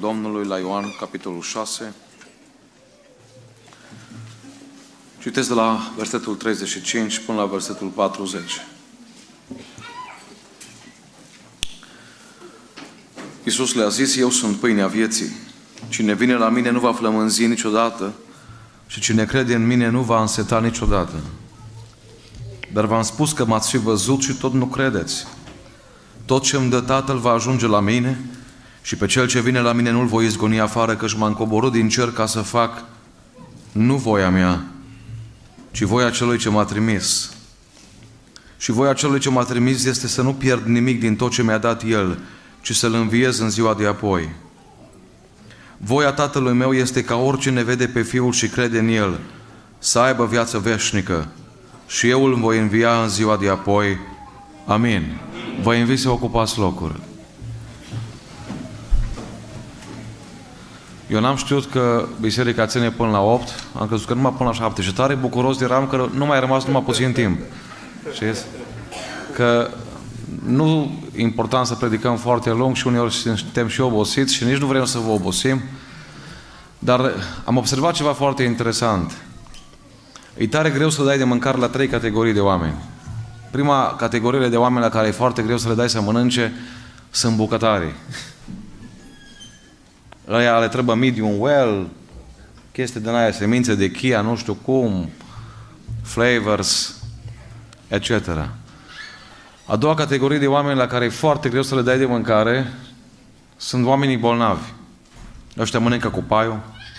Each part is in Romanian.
Domnului la Ioan, capitolul 6. Citesc de la versetul 35 până la versetul 40. Iisus le-a zis: eu sunt pâinea vieții. Cine vine la mine nu va flămânzi niciodată și cine crede în mine nu va înseta niciodată. Dar v-am spus că m-ați fi văzut și tot nu credeți. Tot ce îmi dă Tatăl va ajunge la mine și pe cel ce vine la mine nu-l voi izgoni afară, căci m-am coborât din cer ca să fac nu voia mea, ci voia celui ce m-a trimis. Și voia celui ce m-a trimis este să nu pierd nimic din tot ce mi-a dat El, ci să-L înviez în ziua de apoi. Voia Tatălui meu este ca oricine vede pe Fiul și crede în El să aibă viață veșnică și eu îl voi învia în ziua de apoi. Amin. Vă invit să ocupați locuri. Eu n-am știut că biserica ține până la 8, am crezut că numai până la 7 și tare bucuros eram că nu mai a rămas numai puțin timp. Știți? Că nu e important să predicăm foarte lung și uneori suntem și obosiți și nici nu vrem să vă obosim, dar am observat ceva foarte interesant. E tare greu să dai de mâncare la 3 categorii de oameni. Prima categorie de oameni la care e foarte greu să le dai să mănânce sunt bucătarii. Ăia le trebuie medium well, chestii din aia, semințe de chia, nu știu cum, flavors, etc. A doua categorie de oameni la care e foarte greu să le dai de mâncare sunt oamenii bolnavi. Ăștia mănâncă cu paiul,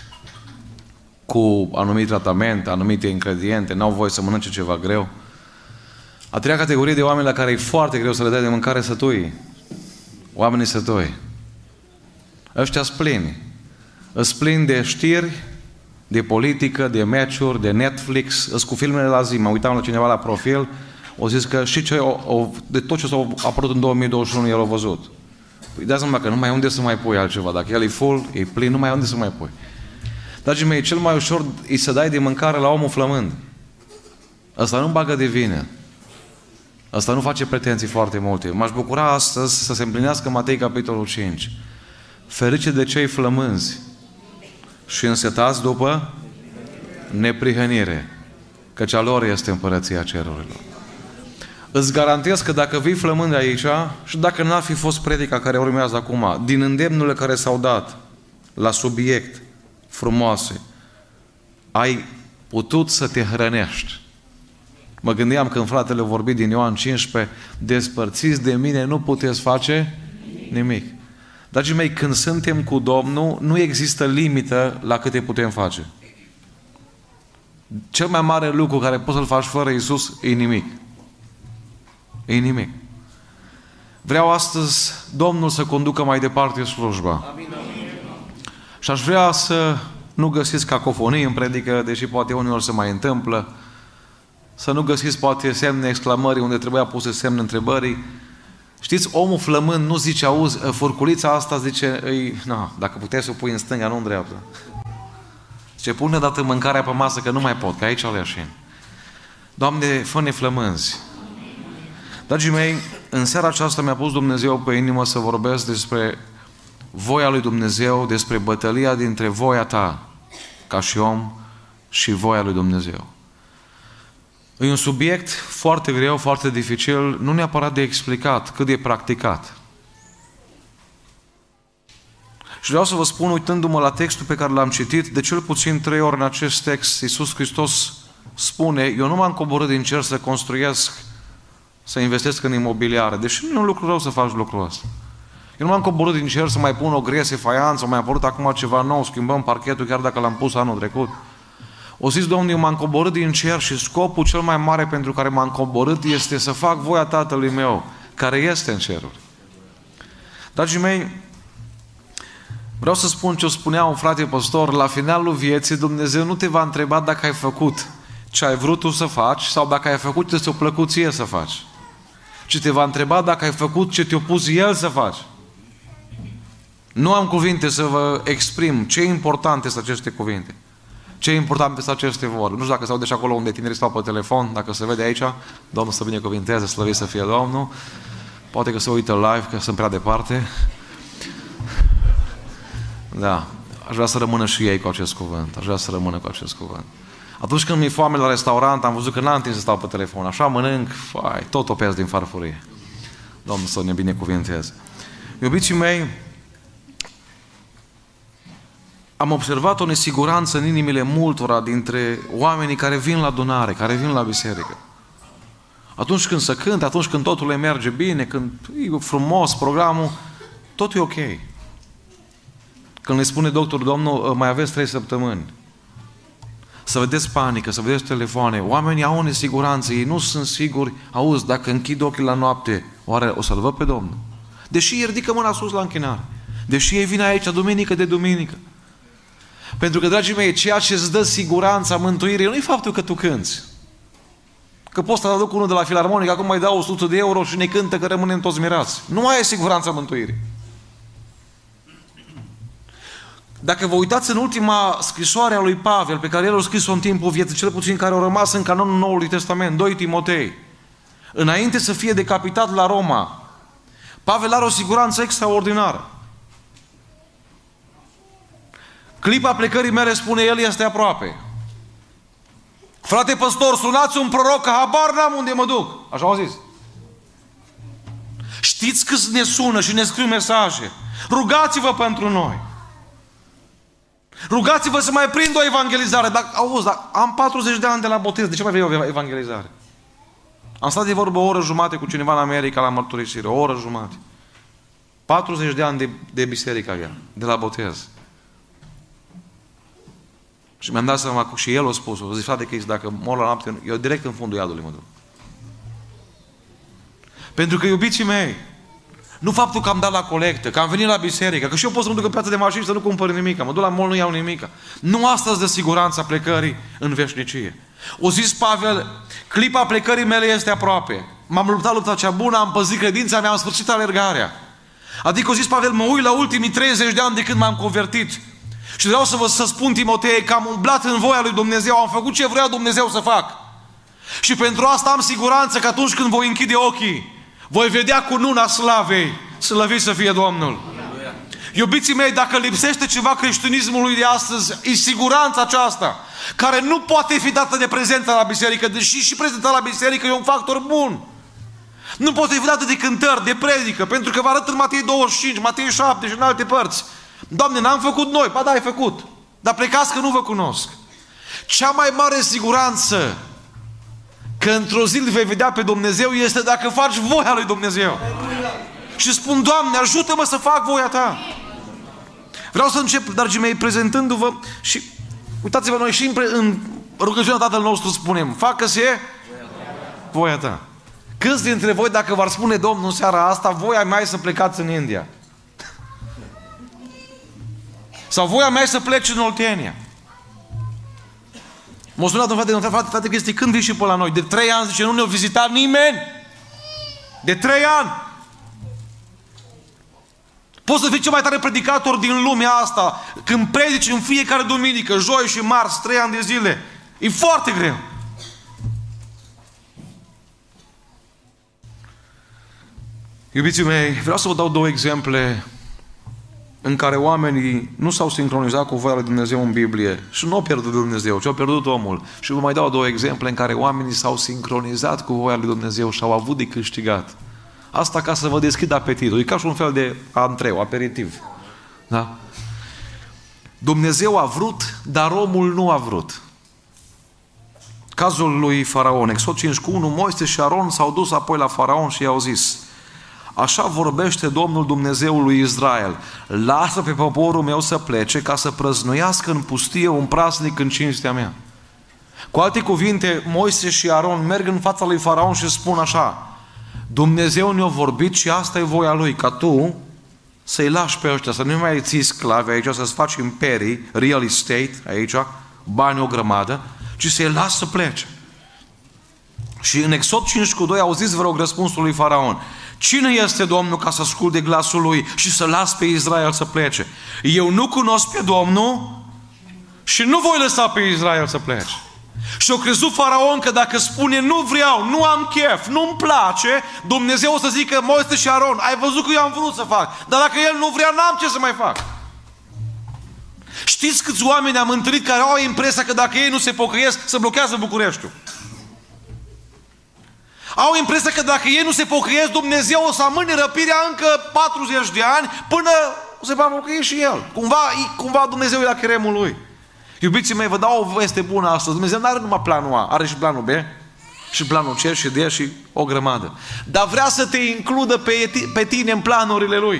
cu anumit tratament, anumite ingrediente, n-au voie să mănânce ceva greu. A treia categorie de oameni la care e foarte greu să le dai de mâncare sătui. Oamenii sătui. Ăștia splini. Splini de știri, de politică, de meciuri, de Netflix, îs cu filmele la zi. Mă uitam la cineva la profil, o zis că și de tot ce s-a apărut în 2021 el a văzut. Păi dați seama că nu mai e unde să mai pui altceva. Dacă el e full, e plin, nu mai e unde să mai pui. Dragii mei, cel mai ușor e să dai de mâncare la omul flămând. Ăsta nu bagă de vină. Ăsta nu face pretenții foarte multe. M-aș bucura astăzi să se împlinească Matei capitolul 5. Ferice de cei flămânzi și însetați după neprihănire, căci a lor este împărăția cerurilor. Îți garantez că dacă vii flămând aici și dacă n-ar fi fost predica care urmează acum, din îndemnurile care s-au dat la subiect frumoase, ai putut să te hrănești. Mă gândeam când fratele vorbit din Ioan 15, despărțiți de mine nu puteți face nimic. Dragii mei, când suntem cu Domnul, nu există limită la câte putem face. Cel mai mare lucru care poți să-l faci fără Iisus e nimic. E nimic. Vreau astăzi Domnul să conducă mai departe slujba. Amin. Și aș vrea să nu găsiți cacofonii în predică, deși poate uneori se mai întâmplă. Să nu găsiți poate semne exclamării unde trebuia puse semne întrebării. Știți, omul flămând nu zice, auzi, furculița asta zice, dacă puteai să o pui în stânga, nu în dreapta. Zice, pune dată mâncarea pe masă că nu mai pot, că aici o leașin. Doamne, fă-ne flămânzi. Dragii mei, în seara aceasta mi-a pus Dumnezeu pe inimă să vorbesc despre voia lui Dumnezeu, despre bătălia dintre voia ta, ca și om, și voia lui Dumnezeu. E un subiect foarte greu, foarte dificil, nu neapărat de explicat, cât de practicat. Și vreau să vă spun, uitându-mă la textul pe care l-am citit, de cel puțin 3 ori în acest text, Iisus Hristos spune, eu nu m-am coborât din cer să construiesc, să investesc în imobiliare, deși nu e un lucru rău să faci lucrul ăsta. Eu nu m-am coborât din cer să mai pun o grese, faianță, mai apărut acum ceva nou, schimbăm parchetul chiar dacă l-am pus anul trecut. O zis, Domnul, eu m-am coborât din cer și scopul cel mai mare pentru care m-am coborât este să fac voia Tatălui meu, care este în ceruri. Dragii mei, vreau să spun ce o spunea un frate păstor, la finalul vieții Dumnezeu nu te va întreba dacă ai făcut ce ai vrut tu să faci sau dacă ai făcut ce ți-o plăcut ție să faci. Ci te va întreba dacă ai făcut ce te-a pus El să faci. Nu am cuvinte să vă exprim ce importante sunt aceste cuvinte. Ce important este aceste vorbe. Nu știu dacă se aude și acolo unde tinerii stau pe telefon, dacă se vede aici, Domnul să binecuvinteze, slăvit să fie Domnul. Poate că se uită live, că sunt prea departe. Da. Aș vrea să rămână și ei cu acest cuvânt. Aș vrea să rămână cu acest cuvânt. Atunci când mi-e foame la restaurant, am văzut că n-am timp să stau pe telefon. Așa mănânc, tot topesc din farfurie. Domnul să ne binecuvinteze. Iubiții mei, am observat o nesiguranță în inimile multora dintre oamenii care vin la adunare, care vin la biserică. Atunci când se cântă, atunci când totul le merge bine, când e frumos programul, totul e ok. Când le spune doctorul, domnul, mai aveți 3 săptămâni. Să vedeți panică, să vedeți telefoane. Oamenii au o nesiguranță, ei nu sunt siguri. Auzi, dacă închid ochii la noapte, oare o să-L văd pe Domnul? Deși ei ridică mâna sus la închinare. Deși ei vin aici duminică de duminică. Pentru că, dragii mei, ceea ce îți dă siguranța mântuirii nu e faptul că tu cânți. Că poți să aduc unul de la filarmonică, acum mai dau 100 de euro și ne cântă că rămânem toți mirați. Nu mai ai siguranța mântuirii. Dacă vă uitați în ultima scrisoare a lui Pavel, pe care el a scris-o în timpul vieții, cel puțin care au rămas în canonul Noului Testament, 2 Timotei, înainte să fie decapitat la Roma, Pavel are o siguranță extraordinară. Clipa plecării mele, spune el, este aproape. Frate păstor, sunați un proroc, că habar n-am unde mă duc. Așa au zis. Știți câți ne sună și ne scriu mesaje. Rugați-vă pentru noi. Rugați-vă să mai prind o evangelizare. Auzi, am 40 de ani de la botez, de ce mai vrei o evangelizare? Am stat de vorbă o oră jumate cu cineva în America la mărturisire, o oră jumate. 40 de ani de biserică avea, de la botez. Și mi-am dat seama, și el a spus, o zis, frate, că dacă mor la noapte, eu direct în fundul iadului mă duc. Pentru că, iubiții mei, nu faptul că am dat la colectă, că am venit la biserică, că și eu pot să mă duc în piața de mașini și să nu cumpăr nimic, mă duc la mall, nu iau nimic. Nu asta îți dă siguranța plecării în veșnicie. O zis Pavel, clipa plecării mele este aproape. M-am luptat lupta cea bună, am păzit credința, mi-am sfârșit alergarea. Adică o zis Pavel, mă uit la ultimii 30 de ani de când m-am convertit. Și vreau să spun Timotei că am umblat în voia lui Dumnezeu, am făcut ce vrea Dumnezeu să fac. Și pentru asta am siguranță că atunci când voi închide ochii, voi vedea cununa slavei, slăvit să fie Domnul. Iubiții mei, dacă lipsește ceva creștinismului de astăzi, e siguranța aceasta, care nu poate fi dată de prezența la biserică, deși și prezența la biserică e un factor bun. Nu poate fi dată de cântări, de predică, pentru că vă arăt în Matei 25, Matei 7 și în alte părți. Doamne, n-am făcut noi, ba da, ai făcut, dar plecați că nu vă cunosc. Cea mai mare siguranță că într-o zi îl vei vedea pe Dumnezeu este dacă faci voia lui Dumnezeu. Și spun, Doamne, ajută-mă să fac voia Ta. Vreau să încep, dragii mei, prezentându-vă și uitați-vă, noi și în rugăciunea Tatăl nostru spunem, facă-se voia Ta. Câți dintre voi, dacă v-ar spune Domnul în seara asta, voia mea e să plecați în India? Sau voia mea e să pleci în Oltenia? M-a sunat un frate, Cristi, când vii și pe la noi? De 3 ani, zice, nu ne-a vizitat nimeni. De 3 ani. Poți să fii cel mai tare predicator din lumea asta, când predici în fiecare duminică, joi și marți, 3 ani de zile. E foarte greu. Iubiții mei, vreau să vă dau 2 exemple în care oamenii nu s-au sincronizat cu voia lui Dumnezeu în Biblie și nu au pierdut Dumnezeu, ci au pierdut omul. Și vă mai dau 2 exemple în care oamenii s-au sincronizat cu voia lui Dumnezeu și au avut de câștigat. Asta ca să vă deschid apetitul. E ca și un fel de antreu, aperitiv. Da? Dumnezeu a vrut, dar omul nu a vrut. Cazul lui Faraon, Exod 5:1, Moise și Aron s-au dus apoi la Faraon și i-au zis: așa vorbește Domnul Dumnezeul lui Israel, lasă pe poporul meu să plece ca să prăznuiască în pustie un praznic în cinstea mea. Cu alte cuvinte, Moise și Aron merg în fața lui Faraon și spun așa: Dumnezeu ne-a vorbit și asta e voia Lui, ca tu să-i lași pe ăștia, să nu mai ții sclavi aici, să-ți faci imperii, real estate aici, bani o grămadă, ci să-i lași să plece. Și în Exod 5:2 auziți, vă rog, răspunsul lui Faraon: cine este Domnul ca să asculte glasul Lui și să las pe Israel să plece? Eu nu cunosc pe Domnul și nu voi lăsa pe Israel să plece. Și au crezut Faraon că dacă spune nu vreau, nu am chef, nu-mi place, Dumnezeu o să zică: Moise și Aron, ai văzut că eu am vrut să fac, dar dacă el nu vrea, n-am ce să mai fac. Știți câți oameni am întâlnit care au impresia că dacă ei nu se pocăiesc, se blochează Bucureștiul? Au impresia că dacă ei nu se pocăiesc, Dumnezeu o să amâne răpirea încă 40 de ani până se va pocăi și El. Cumva Dumnezeu e la cheremul Lui. Iubiții mei, vă dau o veste bună astăzi. Dumnezeu nu are numai planul A, are și planul B, și planul C, și D, și o grămadă. Dar vrea să te includă pe tine în planurile Lui.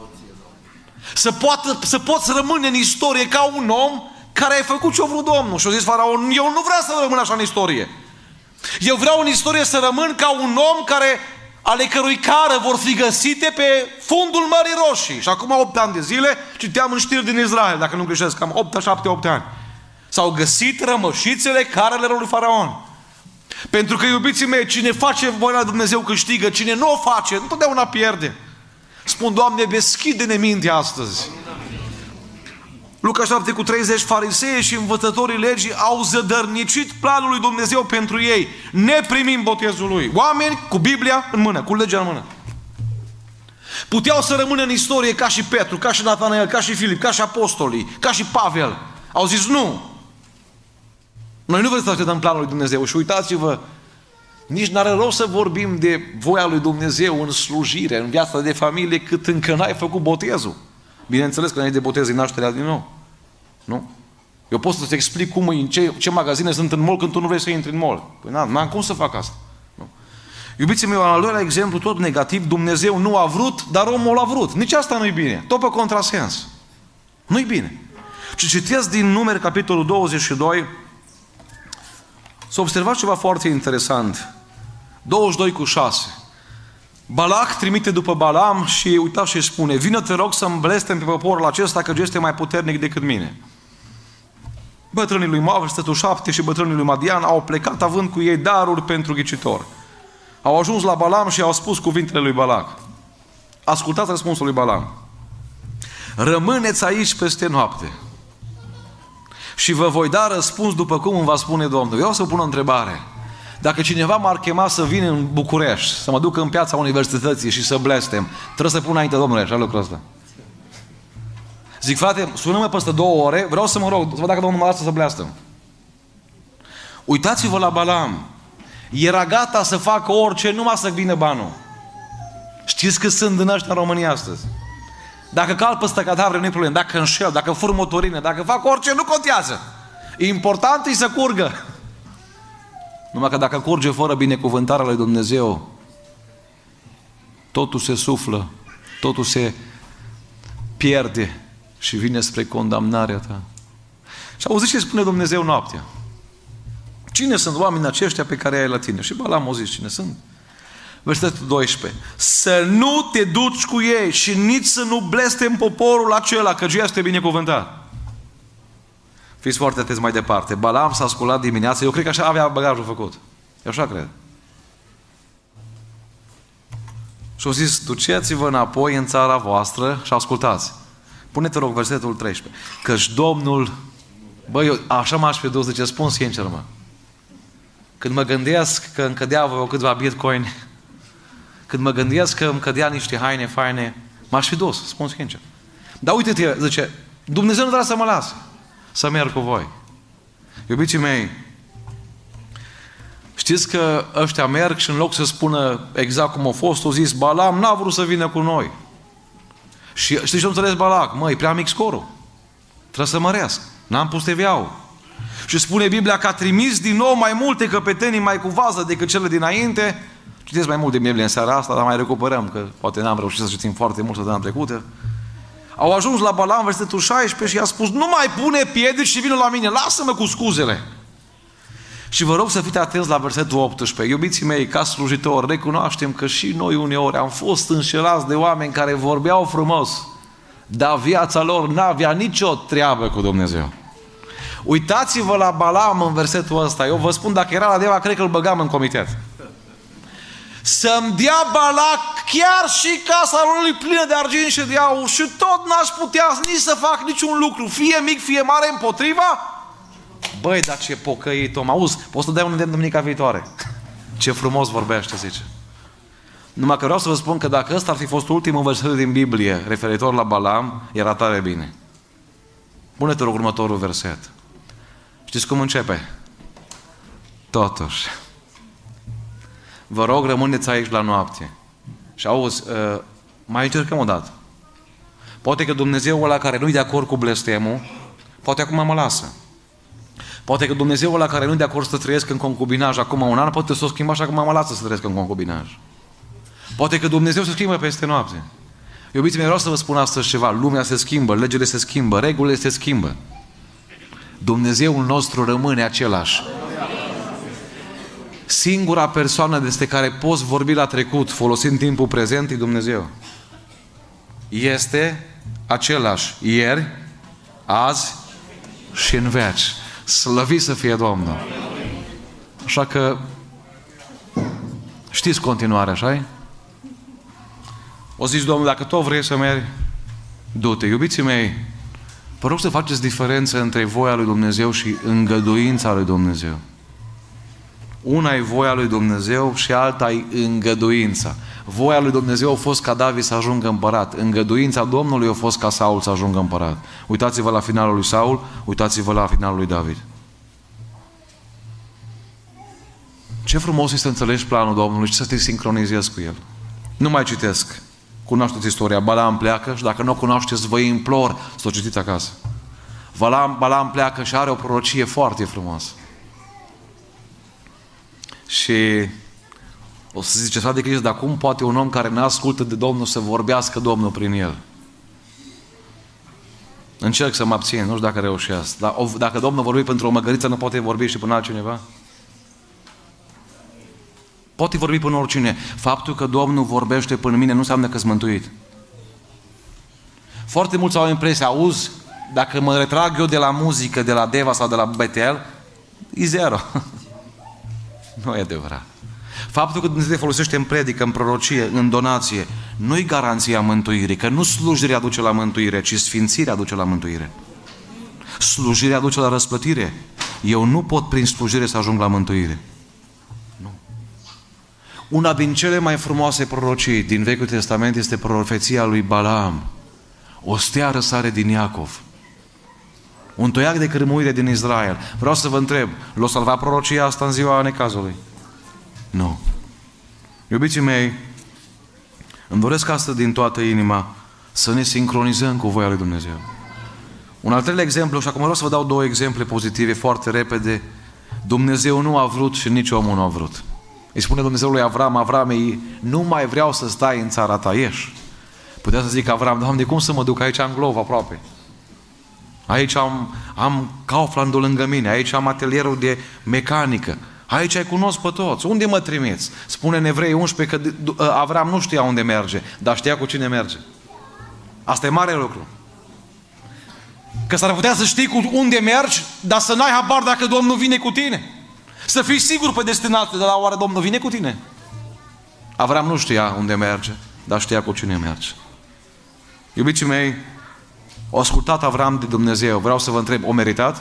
Să poți rămâne în istorie ca un om care ai făcut ce-a vrut Domnul. Și a zis Faraon, eu nu vreau să rămân așa în istorie. Eu vreau în istorie să rămân ca un om ale cărui care vor fi găsite pe fundul Mării Roșii. Și acum 8 ani de zile citeam în știri din Israel, dacă nu greșesc, cam 7-8 ani. S-au găsit rămășițele carelor lui Faraon. Pentru că, iubiții mei, cine face voia lui Dumnezeu câștigă, cine nu o face, întotdeauna pierde. Spun, Doamne, deschide-ne mintea astăzi. Luca 7:30, farisei și învățătorii legii au zădărnicit planul lui Dumnezeu pentru ei, neprimim botezul Lui. Oameni cu Biblia în mână, cu legea în mână. Puteau să rămână în istorie ca și Petru, ca și Natanael, ca și Filip, ca și apostolii, ca și Pavel. Au zis nu. Noi nu vrem să așteptăm planul lui Dumnezeu. Și uitați-vă, nici n-are rost să vorbim de voia lui Dumnezeu în slujire, în viața de familie, cât încă n-ai făcut botezul. Bineînțeles că înainte de botez e nașterea din nou. Nu? Eu pot să-ți explic ce magazine sunt în mall când tu nu vrei să intri în mall. Păi n-am cum să fac asta. Nu? Iubiții mei, un al doilea exemplu, tot negativ, Dumnezeu nu a vrut, dar omul a vrut. Nici asta nu-i bine. Tot pe contrasens. Nu-i bine. Și citesc din Numeri, capitolul 22, să observați ceva foarte interesant. 22:6. Balac trimite după Balaam și uitați și spune, vină te rog să-mi blestem pe poporul acesta, că este mai puternic decât mine. Bătrânii lui Moab, versetul 7, și bătrânii lui Madian au plecat având cu ei daruri pentru ghicitor. Au ajuns la Balaam și au spus cuvintele lui Balac. Ascultați răspunsul lui Balaam. Rămâneți aici peste noapte și vă voi da răspuns după cum îmi va spune Domnul. Eu o să pun o întrebare. Dacă cineva m-ar chema să vin în București, să mă duc în piața universității și să blestem, trebuie să pun înainte Domnului așa lucrul ăsta. Zic, frate, sună-mă peste 2 ore, vreau să mă rog, să văd dacă Domnul mă lasă să blestăm. Uitați-vă la Balaam. Era gata să facă orice, numai să vină banul. Știți că sunt din ăștia în România astăzi? Dacă calc peste cadavre, nu-i problemă. Dacă înșel, dacă fur motorine, dacă fac orice, nu contează. Important e să curgă. Numai că dacă curge fără binecuvântarea lui Dumnezeu, totul se suflă, totul se pierde și vine spre condamnarea ta. Și auziți ce spune Dumnezeu noaptea? Cine sunt oamenii aceștia pe care ai la tine? Și Balaam a zis cine sunt. Versetul 12. Să nu te duci cu ei și nici să nu blestem poporul acela, căci este binecuvântat. Fiți foarte atenți mai departe. Balaam s-a sculat dimineața, eu cred că așa avea bagajul făcut. Eu așa cred. Și au zis, duceți-vă înapoi în țara voastră și ascultați. Pune-te rog versetul 13. Căci Domnul, băi, eu așa m-aș fi dus, zice, spun sincer, mă. Când mă gândesc că îmi cădea vreo câțiva bitcoin, când mă gândesc că îmi cădea niște haine faine, m-aș fi dus, spun sincer. Dar uite-te, zice, Dumnezeu nu vrea să mă lasă să merg cu voi. Iubiții mei, știți că ăștia merg și în loc să spună exact cum a fost, au zis, Balaam n-a vrut să vină cu noi. Și știți ce-a înțeles Balac? Măi, prea mic scorul. Trebuie să măresc. N-am pus TVA-ul. Și spune Biblia că a trimis din nou mai multe căpetenii mai cu vază decât cele dinainte. Citiți mai mult de Biblie în seara asta, dar mai recuperăm, că poate n-am reușit să citim foarte mult săptămâna trecută. Au ajuns la Balaam, versetul 16, și i-a spus, nu mai pune piedici și vină la mine, lasă-mă cu scuzele. Și vă rog să fiți atenți la versetul 18. Iubiții mei, ca slujitori, recunoaștem că și noi uneori am fost înșelați de oameni care vorbeau frumos, dar viața lor n-avea nicio treabă cu Dumnezeu. Uitați-vă la Balaam în versetul ăsta. Eu vă spun, dacă era la Deva, cred că îl băgam în comitet. Să-mi dea Balac chiar și casa lui plină de argint și de aur și tot n-aș putea nici să fac niciun lucru, fie mic, fie mare, împotriva. Băi, dar ce pocăit om, auzi, poți să dai un îndemn duminica viitoare. Ce frumos vorbește, zice. Numai că vreau să vă spun că dacă ăsta ar fi fost ultimul verset din Biblie referitor la Balaam, era tare bine. Pune-te rog următorul verset. Știți cum începe? Totuși. Vă rog, rămâneți aici la noapte. Și auzi, mai încercăm o dată. Poate că Dumnezeu ăla care nu-i de acord cu blestemul, poate acum mă lasă. Poate că Dumnezeu ăla care nu-i de acord să trăiesc în concubinaj acum un an, poate să o schimba și acum mă lasă să trăiesc în concubinaj. Poate că Dumnezeu se schimbă peste noapte. Iubiții mei, vreau să vă spun astăzi ceva. Lumea se schimbă, legile se schimbă, regulile se schimbă. Dumnezeul nostru rămâne același. Singura persoană despre care poți vorbi la trecut folosind timpul prezent e Dumnezeu. Este același ieri, azi și în veci. Slăvit să fie Domnul. Așa că știți continuarea, așa-i? O zici, Domnul, dacă tu vrei să mergi, du-te. Iubiții mei, vă rog să faceți diferență între voia lui Dumnezeu și îngăduința lui Dumnezeu. Una e voia lui Dumnezeu și alta e îngăduința. Voia lui Dumnezeu a fost ca David să ajungă împărat. Îngăduința Domnului a fost ca Saul să ajungă împărat. Uitați-vă la finalul lui Saul, uitați-vă la finalul lui David. Ce frumos este să înțelegi planul Domnului și să te sincronizezi cu El. Nu mai citesc. Cunoașteți istoria. Balaam pleacă și dacă nu o cunoașteți, vă implor să o citiți acasă. Balaam pleacă și are o prorocie foarte frumoasă. Și o să ziceți, de Crist, dar cum poate un om care nu ascultă de Domnul să vorbească Domnul prin el? Încerc să mă abțin, nu știu dacă reușesc. Dar dacă Domnul vorbi pentru o măgăriță, nu poate vorbi și până altcineva? Poate vorbi până oricine. Faptul că Domnul vorbește până mine nu înseamnă că-s mântuit. Foarte mulți au impresia, auzi, dacă mă retrag eu de la muzică, de la Deva sau de la Betel, e zero. Nu e adevărat. Faptul că Dumnezeu te folosește în predică, în prorocie, în donație, nu-i garanția mântuirii, că nu slujirea aduce la mântuire, ci sfințirea aduce la mântuire. Slujirea aduce la răsplătire. Eu nu pot prin slujire să ajung la mântuire. Nu. Una din cele mai frumoase prorocii din Vechiul Testament este profeția lui Balaam. O stea răsare din Iacov. Un toiac de cârmuire din Israel. Vreau să vă întreb, l-o salva prorocia asta în ziua necazului? Nu. Iubiții mei, îmi doresc astăzi din toată inima să ne sincronizăm cu voia lui Dumnezeu. Un al treilea exemplu, și acum vreau să vă dau două exemple pozitive foarte repede. Dumnezeu nu a vrut și nici omul nu a vrut. Îi spune Dumnezeu lui Avram, Avrame, nu mai vreau să stai în țara ta, ieși. Putea să zic Avram, Doamne, cum să mă duc aici în Glov aproape? Aici am Kauflandul lângă mine, aici am atelierul de mecanică, aici ai cunosc pe toți. Unde mă trimiți? Spune în Evrei 11 că Avram nu știa unde merge, dar știa cu cine merge. Asta e mare lucru. Că s-ar putea să știi cu unde mergi, dar să n-ai habar dacă Domnul vine cu tine. Să fii sigur pe destinație, dar oare Domnul vine cu tine? Avram nu știa unde merge, dar știa cu cine merge. Iubiții mei, o ascultat Avram de Dumnezeu. Vreau să vă întreb, o meritat?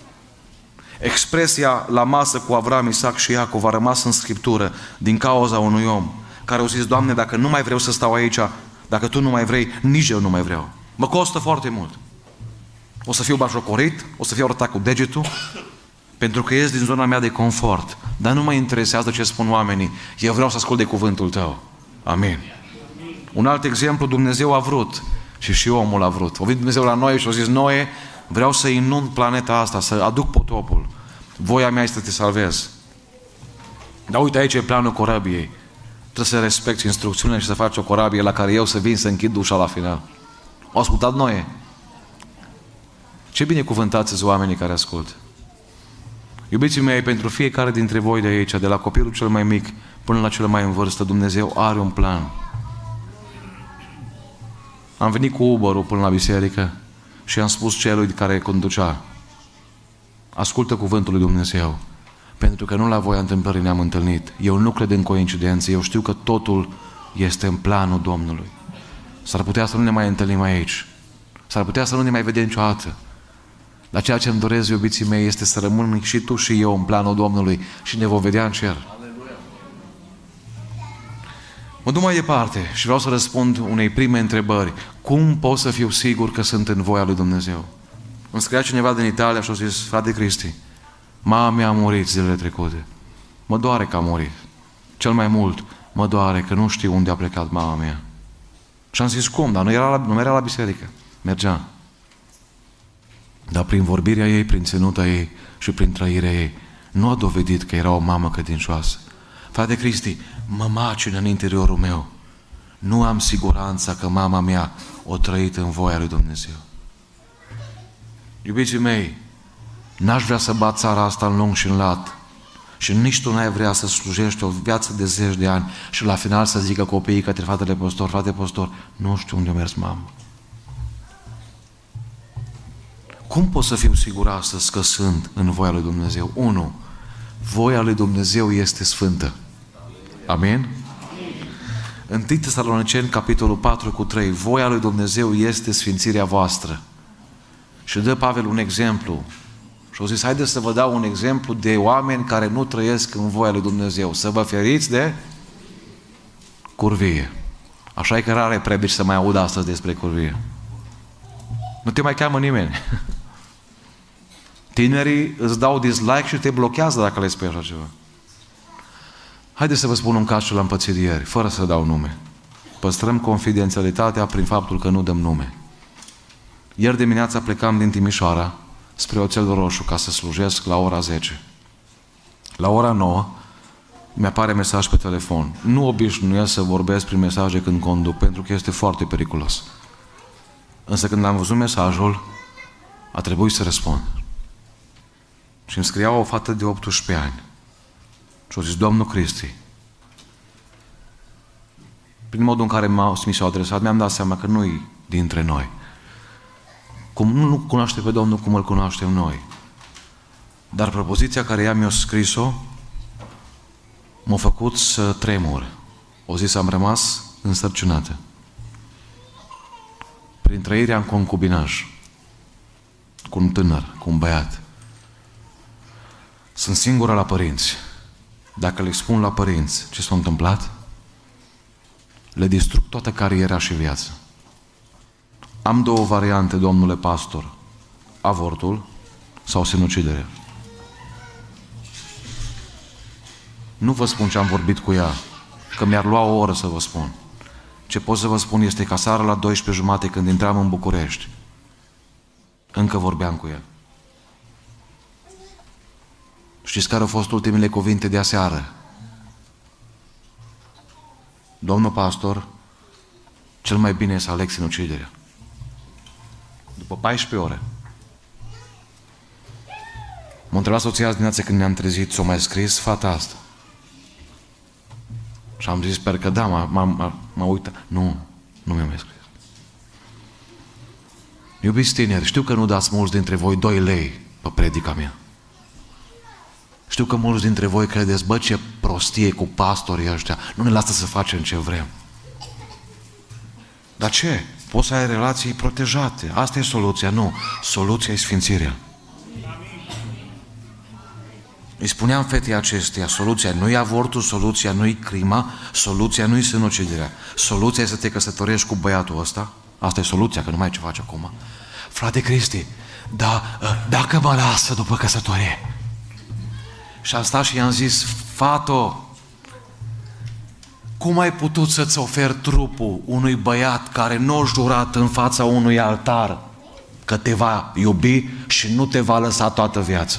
Expresia la masă cu Avram, Isaac și Iacov a rămas în Scriptură din cauza unui om care a zis, Doamne, dacă nu mai vreau să stau aici, dacă Tu nu mai vrei, nici eu nu mai vreau. Mă costă foarte mult. O să fiu bajocorit, o să fiu arătat cu degetul, pentru că ies din zona mea de confort. Dar nu mă interesează ce spun oamenii. Eu vreau să ascult de cuvântul Tău. Amin. Un alt exemplu, Dumnezeu a vrut și omul a vrut. A venit Dumnezeu la Noe și a zis, Noe, vreau să inund planeta asta, să aduc potopul. Voia mea este să te salvez. Dar uite, aici e planul corabiei. Trebuie să respecti instrucțiunile și să faci o corabie la care eu să vin să închid ușa la final. Au ascultat Noe. Ce binecuvântați sunt oamenii care ascultă. Iubiții mei, pentru fiecare dintre voi de aici, de la copilul cel mai mic până la cel mai în vârstă, Dumnezeu are un plan. Am venit cu Uber-ul până la biserică și am spus celui care conducea, ascultă cuvântul lui Dumnezeu, pentru că nu la voia întâmplării ne-am întâlnit. Eu nu cred în coincidențe, eu știu că totul este în planul Domnului. S-ar putea să nu ne mai întâlnim aici, s-ar putea să nu ne mai vedem niciodată. Dar ceea ce îmi doresc, iubiții mei, este să rămân și tu și eu în planul Domnului și ne vom vedea în cer. Mă duc mai departe și vreau să răspund unei prime întrebări. Cum pot să fiu sigur că sunt în voia lui Dumnezeu? Îmi scria cineva din Italia și a zis, frate Cristi, mama mea a murit zilele trecute. Mă doare că a murit. Cel mai mult mă doare că nu știu unde a plecat mama mea. Și am zis, cum? Dar nu era la biserică. Mergea. Dar prin vorbirea ei, prin ținuta ei și prin trăirea ei, nu a dovedit că era o mamă credincioasă. Frate Cristi, mă macină în interiorul meu. Nu am siguranța că mama mea o trăit în voia lui Dumnezeu. Iubiții mei, n-aș vrea să bat țara asta în lung și în lat. Și nici tu n-ai vrea să slujești o viață de 10 de ani și la final să zică copiii către fratele păstor, frate păstor, nu știu unde a mers mamă. Cum pot să fiu sigur astăzi că sunt în voia lui Dumnezeu? 1. Voia lui Dumnezeu este sfântă. Amin? 1 Tesaloniceni, capitolul 4:3. Voia lui Dumnezeu este sfințirea voastră. Și dă Pavel un exemplu. Și au zis, haideți să vă dau un exemplu de oameni care nu trăiesc în voia lui Dumnezeu. Să vă feriți de curvie. Așa e că rare predici să mai aud astăzi despre curvie. Nu te mai cheamă nimeni. Tinerii îți dau dislike și te blochează dacă le spui așa ceva. Haideți să vă spun un caz ce l-am pățit ieri, fără să dau nume. Păstrăm confidențialitatea prin faptul că nu dăm nume. Ieri dimineața plecam din Timișoara spre Oțelul Roșu ca să slujesc la ora 10. La ora 9 mi-apare mesaj pe telefon. Nu obișnuiesc să vorbesc prin mesaje când conduc, pentru că este foarte periculos. Însă când am văzut mesajul, a trebuit să răspund. Și îmi scria o fată de 18 ani. Și a zis, Domnul Cristi, prin modul în care mi s-au adresat, mi-am dat seama că nu-i dintre noi. Cum nu cunoaște pe Domnul cum îl cunoaștem noi. Dar propoziția care ea mi-a scris-o m-a făcut să tremur. O zis, am rămas însărcinată. Prin trăirea în concubinaj, cu un tânăr, cu un băiat. Sunt singură la părinți. Dacă le spun la părinți ce s-a întâmplat, le distrug toată cariera și viața. Am 2 variante, domnule pastor. Avortul sau sinuciderea. Nu vă spun ce am vorbit cu ea, că mi-ar lua o oră să vă spun. Ce pot să vă spun este că seara la 12:30, când intram în București, încă vorbeam cu ea. Știți care au fost ultimele cuvinte de aseară? Domnul pastor, cel mai bine e să aleg sinuciderea. După 14 ore. M-a întrebat soția azi dimineață când ne-am trezit, s-o mai scris fata asta. Și am zis, sper că da, m-a uitat. Nu mi-a mai scris. Iubiți tineri, știu că nu dați mulți dintre voi 2 lei pe predica mea. Știu că mulți dintre voi credeți, bă, ce prostie cu pastorii ăștia, nu ne lasă să facem ce vrem. Dar ce? Poți să ai relații protejate. Asta e soluția. Nu. Soluția e sfințirea. Îi spuneam fetei acesteia, soluția nu e avortul, soluția nu e crima, soluția nu e sinuciderea. Soluția e să te căsătorești cu băiatul ăsta. Asta e soluția, că nu mai ai ce faci acum. Frate Cristi, dacă mă lasă după căsătorie. Și am stat și i-am zis, fato, cum ai putut să-ți oferi trupul unui băiat care nu a jurat în fața unui altar că te va iubi și nu te va lăsa toată viața?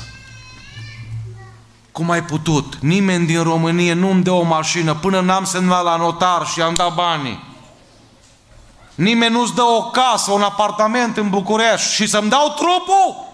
Cum ai putut? Nimeni din România nu-mi dă o mașină până n-am semnat la notar și am dat banii. Nimeni nu-ți dă o casă, un apartament în București și să-mi dau trupul?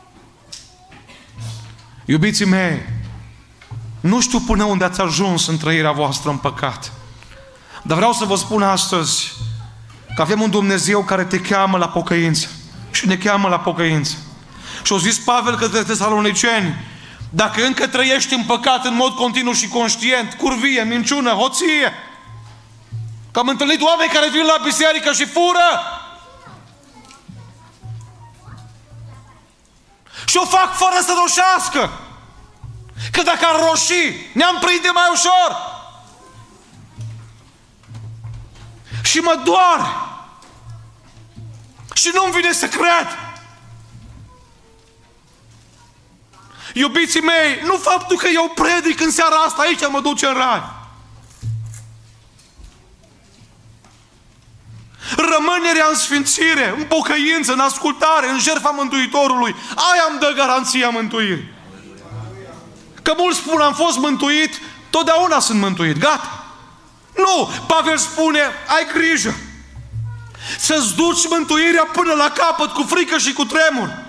Iubiții mei, nu știu până unde ați ajuns în trăirea voastră în păcat. Dar vreau să vă spun astăzi că avem un Dumnezeu care te cheamă la pocăință. Și ne cheamă la pocăință. Și a zis Pavel către Tesaloniceni, dacă încă trăiești în păcat în mod continuu și conștient, curvie, minciună, hoție, că am întâlnit oameni care vin la biserică și fură și o fac fără să roșească, că dacă ar roșii ne-am prinde mai ușor. Și mă doare și nu-mi vine să cred Iubiții mei, nu faptul că eu predic în seara asta aici mă duce în rai. Rămânerea în sfințire, în pocăință, în ascultare, în jertfa Mântuitorului, aia îmi dă garanția mântuirii. Că mulți spun, am fost mântuit, totdeauna sunt mântuit, gata. Nu, Pavel spune, ai grijă să-ți duci mântuirea până la capăt, cu frică și cu tremur.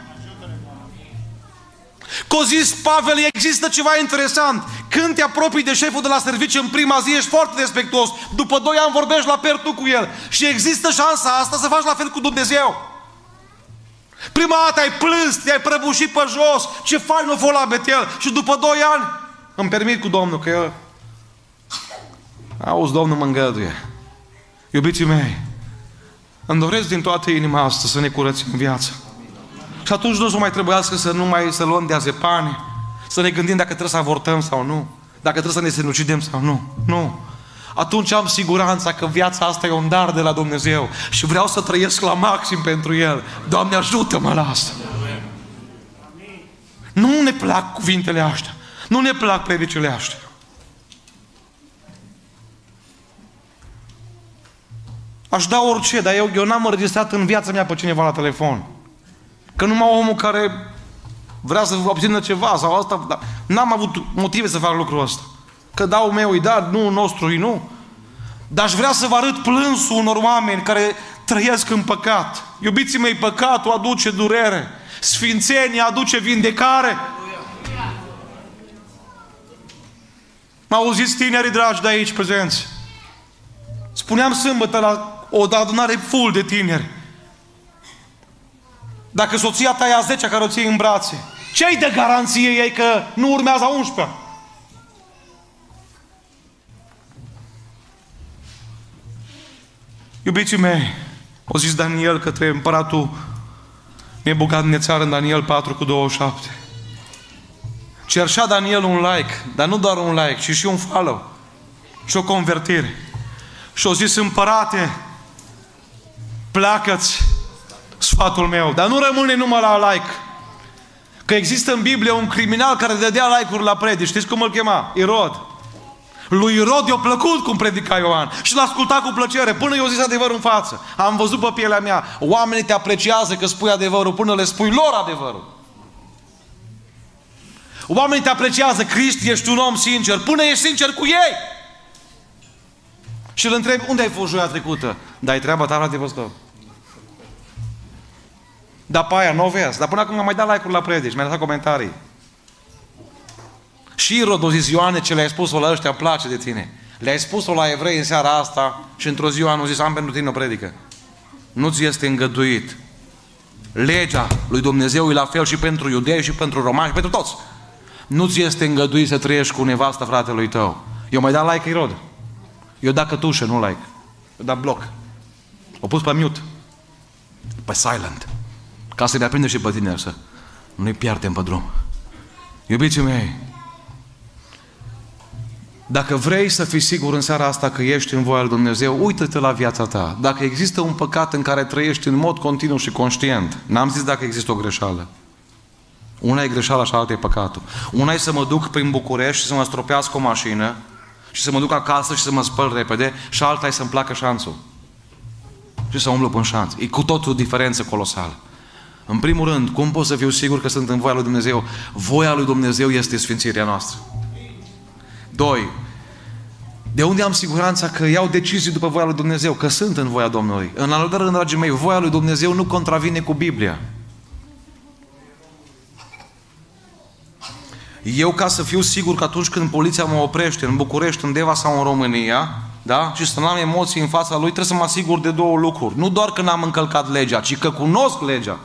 Că o zis Pavel, există ceva interesant. Când te apropii de șeful de la serviciu în prima zi, ești foarte respectuos. După 2 ani vorbești la per tu cu el. Și există șansa asta să faci la fel cu Dumnezeu. Prima dată ai plâns, te-ai prăbușit pe jos. Ce fain o fost la Betel. Și după 2 ani, îmi permit cu Domnul că eu... Auzi, Domnul mă îngăduie. Iubiții mei, îmi doresc din toată inima asta să ne curățim viața. Și atunci nu o să mai trebuiască să luăm diazepane, să ne gândim dacă trebuie să avortăm sau nu, dacă trebuie să ne sinucidem sau nu. Nu. Atunci am siguranța că viața asta e un dar de la Dumnezeu și vreau să trăiesc la maxim pentru El. Doamne, ajută-mă la asta. Nu ne plac cuvintele astea. Nu ne plac predicile astea. Aș da orice, dar eu n-am înregistrat în viața mea pe cineva la telefon. Că numai omul care vrea să obțină ceva sau asta, dar n-am avut motive să fac lucrul ăsta. Că dau meu îi da, nu nostru îi nu. Dar aș vrea să vă arăt plânsul unor oameni care trăiesc în păcat. Iubiții mei, păcatul aduce durere. Sfințenia aduce vindecare. M-auziți tinerii dragi de aici prezenți? Spuneam sâmbătă la o adunare full de tineri. Dacă soția ta e a 10-a care o ții în brațe, ce-i de garanție ei că nu urmează a 11-a? Iubiții mei, o zis Daniel către împăratul Nebucadnețar în Daniel 4:27. Cerșea Daniel un like, dar nu doar un like, ci și un follow și o convertire. Și o zis, împărate, pleacă-ți sfatul meu, dar nu rămâne numai la like. Că există în Biblie un criminal care dădea like-uri la predici. Știți cum îl chema? Irod. Lui Irod i-a plăcut cum predica Ioan și l-a ascultat cu plăcere până i-a zis adevărul în față. Am văzut pe pielea mea, oamenii te apreciază că spui adevărul până le spui lor adevărul. Oamenii te apreciază, Cristi, ești un om sincer, până ești sincer cu ei. Și îl întreb, unde ai fost joia trecută? Dar-i treaba ta, frate păstor. Dar pe aia, nu vezi. Dar până acum am mai dat like-uri la predici, mi-a lăsat comentarii. Și Irod a zis, Ioane, ce le-ai spus-o la ăștia, îmi place de tine. Le-ai spus-o la evrei în seara asta și într-o zi Ioan a zis, am pentru tine o predică. Nu ți este îngăduit. Legea lui Dumnezeu e la fel și pentru iudei și pentru romani și pentru toți. Nu ți este îngăduit să trăiești cu nevasta fratelui tău. Eu mai dat like Irod. Eu dat cătușă, nu like. Eu dat bloc. O pus pe mute. Pe silent. Ca să-i aprinde și pe tine să nu-i pierdem pe drum. Iubiții mei, dacă vrei să fii sigur în seara asta că ești în voia lui Dumnezeu, uită-te la viața ta. Dacă există un păcat în care trăiești în mod continuu și conștient, n-am zis dacă există o greșeală. Una e greșeala și alta e păcatul. Una e să mă duc prin București și să mă stropească o mașină și să mă duc acasă și să mă spăl repede, și alta e să-mi placă șanțul. Și să umblu pe șanț. E cu totul o diferență colosală. În primul rând, cum pot să fiu sigur că sunt în voia lui Dumnezeu? Voia lui Dumnezeu este sfințirea noastră. 2. De unde am siguranța că iau decizii după voia lui Dumnezeu? Că sunt în voia Domnului. În al doilea rând, dragii mei, voia lui Dumnezeu nu contravine cu Biblia. Eu, ca să fiu sigur că atunci când poliția mă oprește în București, în Deva sau în România, da? Și să n-am emoții în fața lui, trebuie să mă asigur de 2 lucruri. Nu doar că n-am încălcat legea, ci că cunosc legea.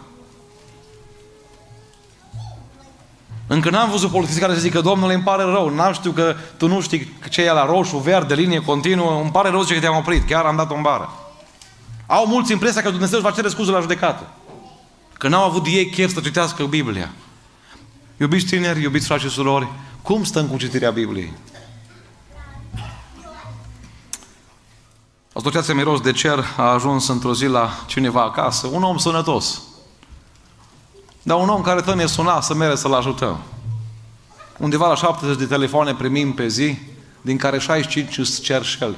Încă n-am văzut polițiști care să zică, Domnule, îmi pare rău, n-am știu că tu nu știi ce e la roșu, verde, linie continuă, îmi pare rău că te-am oprit, chiar am dat-o în bară. Au mulți impresia că Dumnezeu își va cere scuze la judecată. Că n-au avut ei chef să citească Biblia. Iubiți tineri, iubiți frați și surori, cum stăm cu citirea Bibliei? Asociația Miros de Cer a ajuns într-o zi la cineva acasă, un om sănătos. Dar un om care tot ne suna să mere să-l ajutăm. undeva la 70 de telefoane primim pe zi, din care 65 îți cer Shell.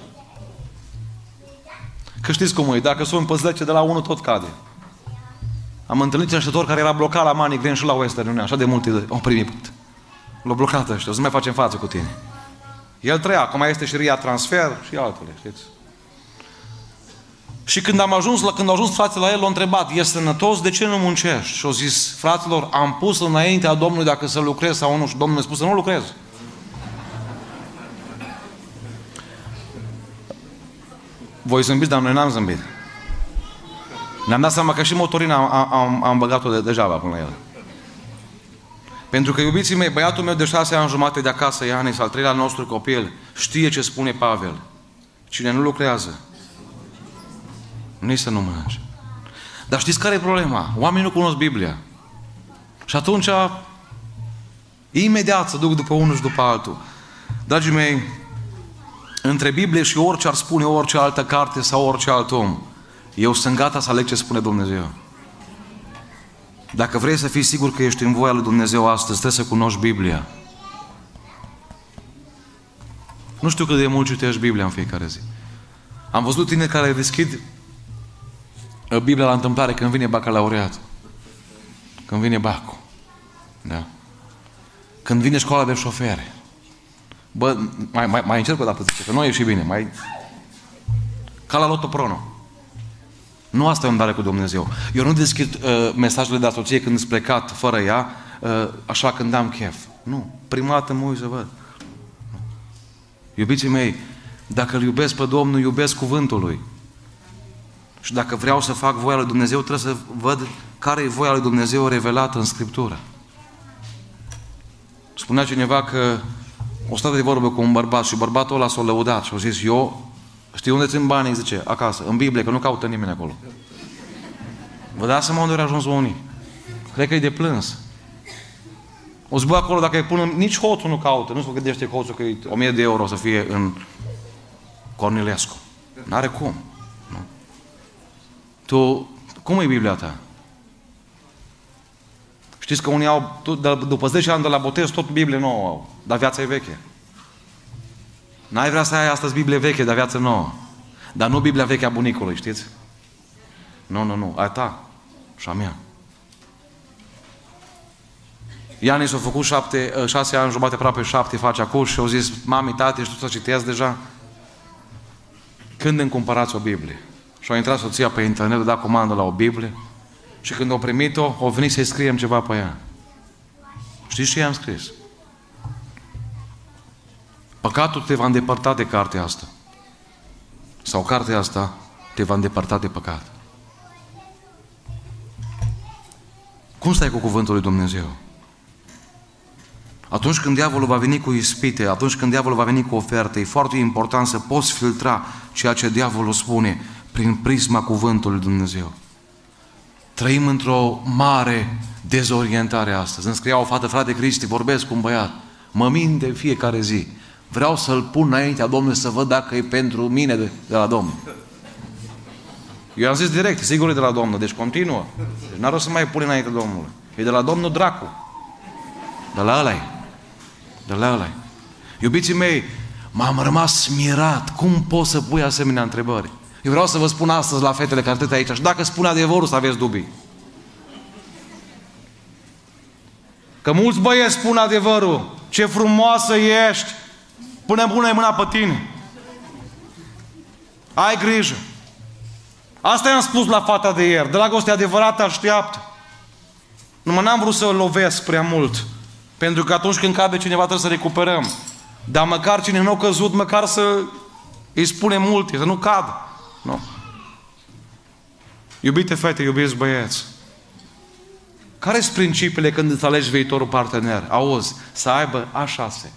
Că știți cum e, dacă sunt pe 10 de la 1 tot cade. Am întâlnit un ștător care era blocat la Money Grand și la Western Union, așa de multe au primit. L-au blocat ăștia, o să nu mai facem față cu tine. El trăia, acum este și RIA Transfer și altele, știți? Și când au ajuns frații la el, l-au întrebat, ești sănătos, de ce nu muncești? Și au zis, fraților, am pus înaintea Domnului dacă să lucrez sau nu. Și Domnul mi-a spus să nu lucrez. Voi zâmbiți, dar noi n-am zâmbit. Ne-am dat seama că și motorina am băgat-o degeaba până la el. Pentru că, iubiții mei, băiatul meu de 6 ani jumate de acasă, Ianis, al 3-lea nostru copil, știe ce spune Pavel. Cine nu lucrează, nici să nu mănânce. Dar știți care e problema? Oamenii nu cunosc Biblia. Și atunci, imediat se duc după unul și după altul. Dragii mei, între Biblie și orice ar spune orice altă carte sau orice alt om, eu sunt gata să aleg ce spune Dumnezeu. Dacă vrei să fii sigur că ești în voia lui Dumnezeu astăzi, trebuie să cunoști Biblia. Nu știu cât de mult citești Biblia în fiecare zi. Am văzut tineri care deschid Biblia la întâmplare când vine bacalaureatul. Când vine bacul. Da. Când vine școala de șofere. Bă, mai încerc o dată, zice, că nu e și bine. Ca la Lotto Prono. Nu asta e o îndare cu Dumnezeu. Eu nu deschid mesajele de asoție când sunt plecat fără ea, așa când am chef. Nu. Prima dată mă uit să văd. Iubiții mei, dacă îl iubesc pe Domnul, iubesc cuvântul Lui. Și dacă vreau să fac voia lui Dumnezeu, trebuie să văd care e voia lui Dumnezeu revelată în Scriptură. Spunea cineva că o stat de vorbă cu un bărbat și bărbatul ăla s-a lăudat și a zis, eu știu unde țin banii, zice, acasă, în Biblie, că nu caută nimeni acolo. Vă dați seama unde au ajuns unii? Cred că e de plâns. O zbă acolo, dacă îi pun, nici hoțul nu caută, nu se gândește hoțul că e 1000 de euro să fie în Cornilescu. N-are cum. Nu? Tu, cum e Biblia ta? Știți că unii au, după 10 ani de la botez, tot Biblie nouă au, dar viața e veche. N-ai vrea să ai astăzi Biblie veche, dar viață nouă. Dar nu Biblia veche a bunicului, știți? Nu, a ta și a mea. Ianis a făcut 6 ani, jumate, aproape 7, face acum și au zis, mami, tati, știu să citesc deja? Când îmi cumpărați o Biblie? Și a intrat soția pe internet, a dat comandă la o Biblie și când o primit-o, o venit să-i scriem ceva pe ea. Știți ce i-am scris? Păcatul te va îndepărta de cartea asta. Sau cartea asta te va îndepărta de păcat. Cum stai cu cuvântul lui Dumnezeu? Atunci când diavolul va veni cu ispite, atunci când diavolul va veni cu oferte, e foarte important să poți filtra ceea ce diavolul spune prin prisma cuvântului lui Dumnezeu. Trăim într-o mare dezorientare astăzi. Îmi scria o fată, frate Cristi, vorbesc cu un băiat. Mă minte fiecare zi. Vreau să-l pun înaintea Domnului să văd dacă e pentru mine de la Domnul. Eu am zis direct, sigur e de la Domnul, deci continuă. Deci n-ar o să mai pune înaintea Domnului. E de la Domnul dracu. De la ăla-i. De la ăla-i. Iubiții mei, m-am rămas mirat. Cum poți să pui asemenea întrebări? Eu vreau să vă spun astăzi la fetele care sunt aici și dacă spun adevărul să aveți dubii. Că mulți băieți spun adevărul. Ce frumoasă ești! Pune bună mâna pe tine. Ai grijă. Asta i-am spus la fata de ieri. Dragostea adevărată așteaptă. Numai n-am vrut să o lovesc prea mult. Pentru că atunci când cade cineva trebuie să recuperăm. Dar măcar cine nu a căzut, măcar să îi spune multe, să nu cadă. Nu. Iubite fete, iubiți băieți, care sunt principiile când îți alegi viitorul partener? Auzi, să aibă A6.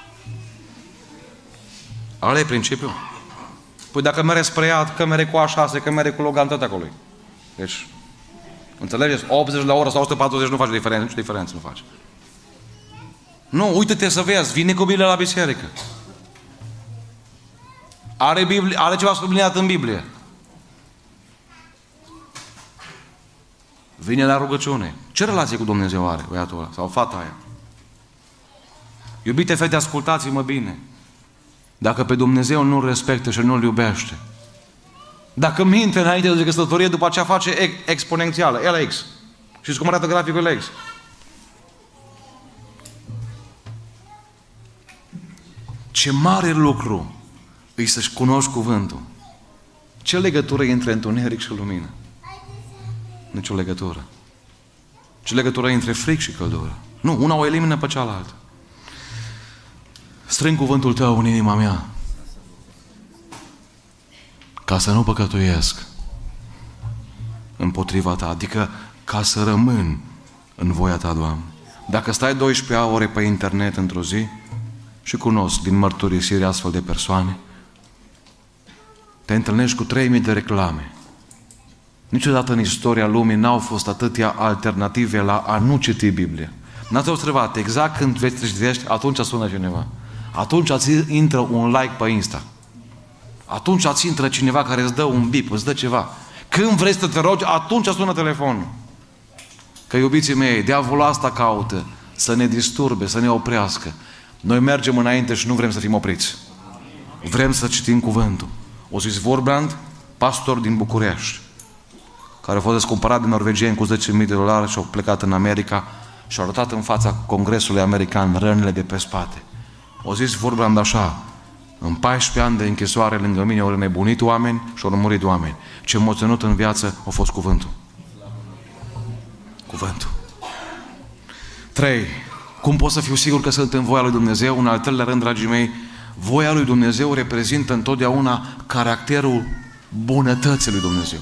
Ala e principiul. Păi dacă mere spre ea, că mere cu A6, că mere cu Logan, tot acolo. Deci, înțelegeți? 80 la oră sau 140 nu face diferență, nici diferență nu face. Nu, uite-te să vezi, vine cu Biblia la biserică. Are ceva subliniat în Biblie. Vine la rugăciune. Ce relație cu Dumnezeu are băiatul ăla sau fata aia? Iubite fete, ascultați-mă bine. Dacă pe Dumnezeu nu-L respectă și nu-L iubește, dacă minte înainte de căsătorie, după aceea face exponențială, LX. Știți cum arată graficul LX? Ce mare lucru e să-și cunoști cuvântul. Ce legătură e între întuneric și lumină? Nici o legătură. Ce legătură e între fric și căldură? Nu, una o elimină pe cealaltă. Strâng cuvântul Tău în inima mea ca să nu păcătuiesc împotriva Ta, adică ca să rămân în voia Ta, Doamne. Dacă stai 12 ore pe internet într-o zi, și cunosc din mărturisiri astfel de persoane, te întâlnești cu 3000 de reclame. Niciodată în istoria lumii n-au fost atâtea alternative la a nu citi Biblia. N-ați observat, exact când veți să citești, atunci sună cineva. Atunci îți intră un like pe Insta. Atunci îți intră cineva care îți dă un bip, îți dă ceva. Când vrei să te rogi, atunci sună telefonul. Că, iubiții mei, diavolul asta caută să ne disturbe, să ne oprească. Noi mergem înainte și nu vrem să fim opriți. Vrem să citim cuvântul. O zis Vorbrand, pastor din București, care a fost descumpărat de norvegieni cu $10.000 și au plecat în America și au arătat în fața Congresului American rănile de pe spate. O zis Vorbrand așa: în 14 ani de închisoare lângă mine au nebunit oameni și au murit oameni. Ce m-a ținut în viață a fost cuvântul. Cuvântul. 3. Cum pot să fiu sigur că sunt în voia lui Dumnezeu? În al treilea rând, dragii mei, voia lui Dumnezeu reprezintă întotdeauna caracterul bunătății lui Dumnezeu.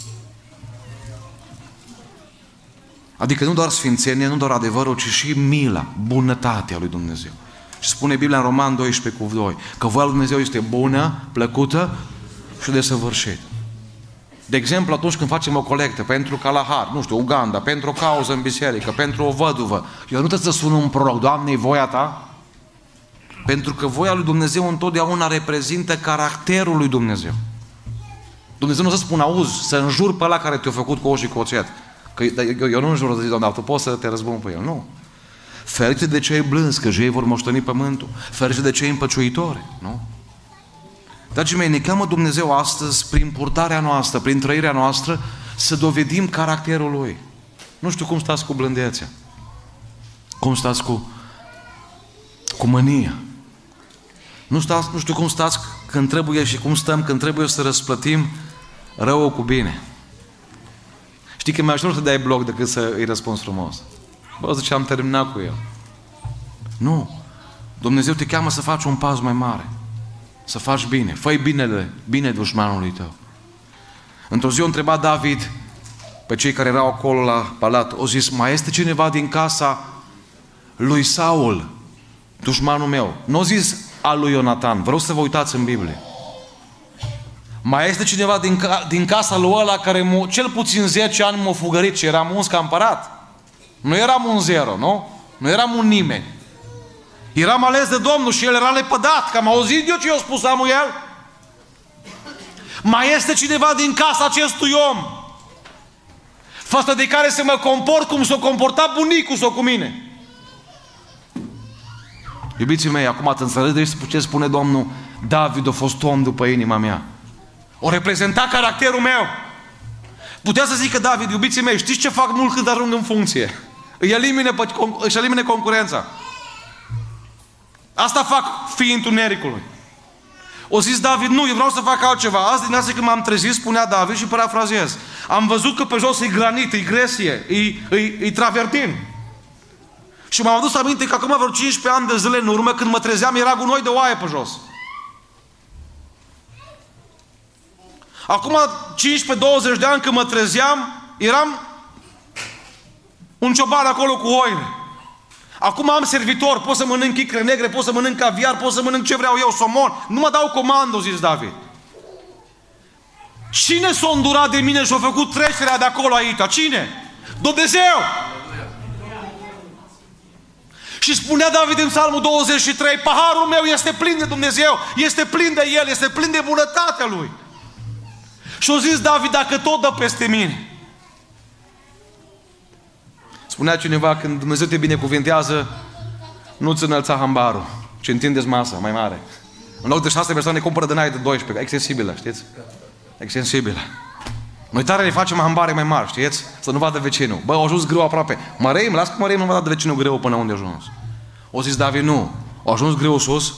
Adică nu doar sfințenie, nu doar adevărul, ci și mila, bunătatea lui Dumnezeu. Și spune Biblia în Roman 12:2 că voia lui Dumnezeu este bună, plăcută și desăvârșită. De exemplu, atunci când facem o colectă pentru Kalahar, nu știu, Uganda, pentru o cauză în biserică, pentru o văduvă, eu nu trebuie să sun un proroc: Doamne, e voia Ta? Pentru că voia lui Dumnezeu întotdeauna reprezintă caracterul lui Dumnezeu. Dumnezeu nu o să spună: auzi, să înjuri pe ăla care te-a făcut cu ou și cu oțet. Că eu nu înjur, zic, Doamne, Tu poți să te răzbuni pe el. Nu. Ferice de cei blânzi, că ei vor moșteni pământul. Ferice de cei împăciuitori. Nu? Dragii mei, ne cheamă Dumnezeu astăzi, prin purtarea noastră, prin trăirea noastră, să dovedim caracterul Lui. Nu știu cum stați cu blândețea. Cum stați cu mânia. Nu știu cum stați când trebuie și cum stăm când trebuie să răsplătim răul cu bine. Știi că mai ușor să dai bloc decât să îi răspunzi frumos. Bă, zice, am terminat cu el. Nu. Dumnezeu te cheamă să faci un pas mai mare. Să faci bine. Fă-i bine dușmanului tău. Într-o zi o întreba David pe cei care erau acolo la palat. O zis: mai este cineva din casa lui Saul, dușmanul meu? Nu o zis al lui Ionatan. Vreau să vă uitați în Biblie. Mai este cineva din casa lui ăla care cel puțin 10 ani m-a fugărit și eram uns ca împărat? Nu eram un zero, nu? Nu eram un nimeni. Eram ales de Domnul și el era lepădat, că am auzit eu ce i-a spus Samuel. Mai este cineva din casa acestui om față de care să mă comport cum s-a comportat bunicul sau cu mine? Iubiții mei, acum te înțelegeți ce spune Domnul? David a fost om după inima mea. O reprezenta caracterul meu. Putea să zică David: iubiții mei, știți ce fac mult când ajung în funcție? Își elimine concurența. Asta fac fiii întunericului. O zis David: nu, eu vreau să fac altceva. Azi dimineața când m-am trezit, spunea David, și parafrazez, am văzut că pe jos e granit, e gresie, e travertin. Și m-am adus aminte că acum vreo 15 ani de zile în urmă, când mă trezeam, era gunoi de oaie pe jos. Acum 15-20 de ani când mă trezeam, eram un cioban acolo cu oile. Acum am servitor, pot să mănânc chicre negre, pot să mănânc caviar, pot să mănânc ce vreau eu, somon. Nu mă dau comandă, zis David. Cine s-a îndurat de mine și a făcut trecerea de acolo aici? Cine? Dumnezeu! Și spunea David în Psalmul 23, paharul meu este plin de Dumnezeu, este plin de El, este plin de bunătatea Lui. Și a zis David: dacă tot dă peste mine. Spunea cineva, când Dumnezeu te binecuvintează, Nu-ți înălța hambarul, ci întindeți masa mai mare. În loc de 6 persoane, cumpără de de 12. Extensibilă, știți? Extensibilă. Noi tare le facem hambare mai mari, știți? Să nu vadă vecinul. Bă, au ajuns greu aproape. Măreim, las că măreim, nu vadă vecinul greu până unde a ajuns. O zis David, nu. Au ajuns greu sus.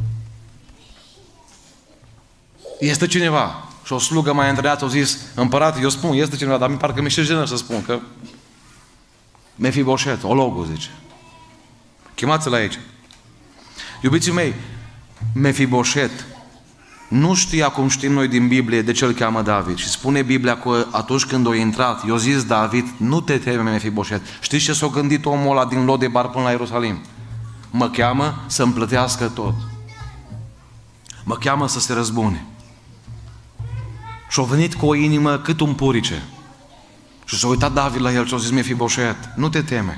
Este cineva. Și o slugă mai întreată, au zis, împărate, eu spun, este cineva, dar mi parcă mi-e și jenă să spun că Mefiboset, ologul, zice. Chemați-l aici. Iubiții mei, Mefiboset nu știa, cum știm noi din Biblie, de ce îl cheamă David. Și spune Biblia că atunci când a intrat, i-a zis David, nu te teme, Mefiboset. Știți ce s-a gândit omul ăla din Lodebar până la Ierusalim? Mă cheamă să-mi plătească tot. Mă cheamă să se răzbune. Și a venit cu o inimă cât un purice. Și s-a uitat David la el și a zis, Mefiboset, nu te teme.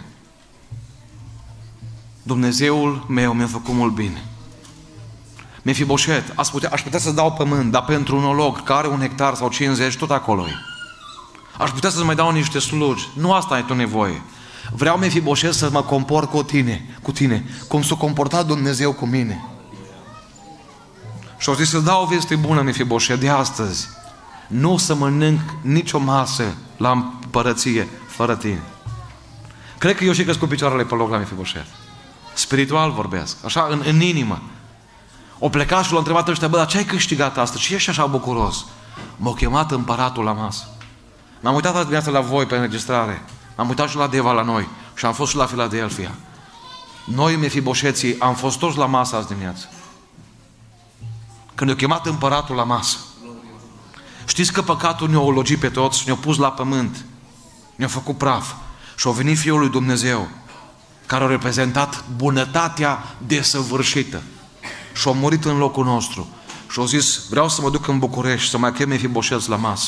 Dumnezeul meu mi-a făcut mult bine. Mefiboset, aș putea să dau pământ, dar pentru un olog care are 1 hectar sau 50, tot acolo e. Aș putea să-ți mai dau niște slugi. Nu asta ai tu nevoie. Vreau, Mefiboset, să mă comport cu tine, cum s-a comportat Dumnezeu cu mine. Și au zis să dau o veste bună, Mefiboset, de astăzi. Nu o să mănânc nicio masă la împărăție fără tine. Cred că eu și căscut picioarele pe loc la Mefiboset. Spiritual vorbesc, așa, în inimă. O plecat și l-a întrebat ăștia, bă, dar ce ai câștigat astăzi? Ce ești așa bucuros? M-a chemat împăratul la masă. M-am uitat azi dimineața la voi pe înregistrare. M-am uitat și la Deva la noi. Și am fost și la Filadelfia. Noi, Mefiboseții, am fost toți la masă azi dimineață. Când ne-a chemat împăratul la masă. Știți că păcatul ne-a ologit pe toți, ne-a pus la pământ. Ne-a făcut praf. Și a venit Fiul lui Dumnezeu, care a reprezentat bunătatea desăvârșită. Și a murit în locul nostru. Și a zis, vreau să mă duc în București, să mai chem Mefiboset la masă.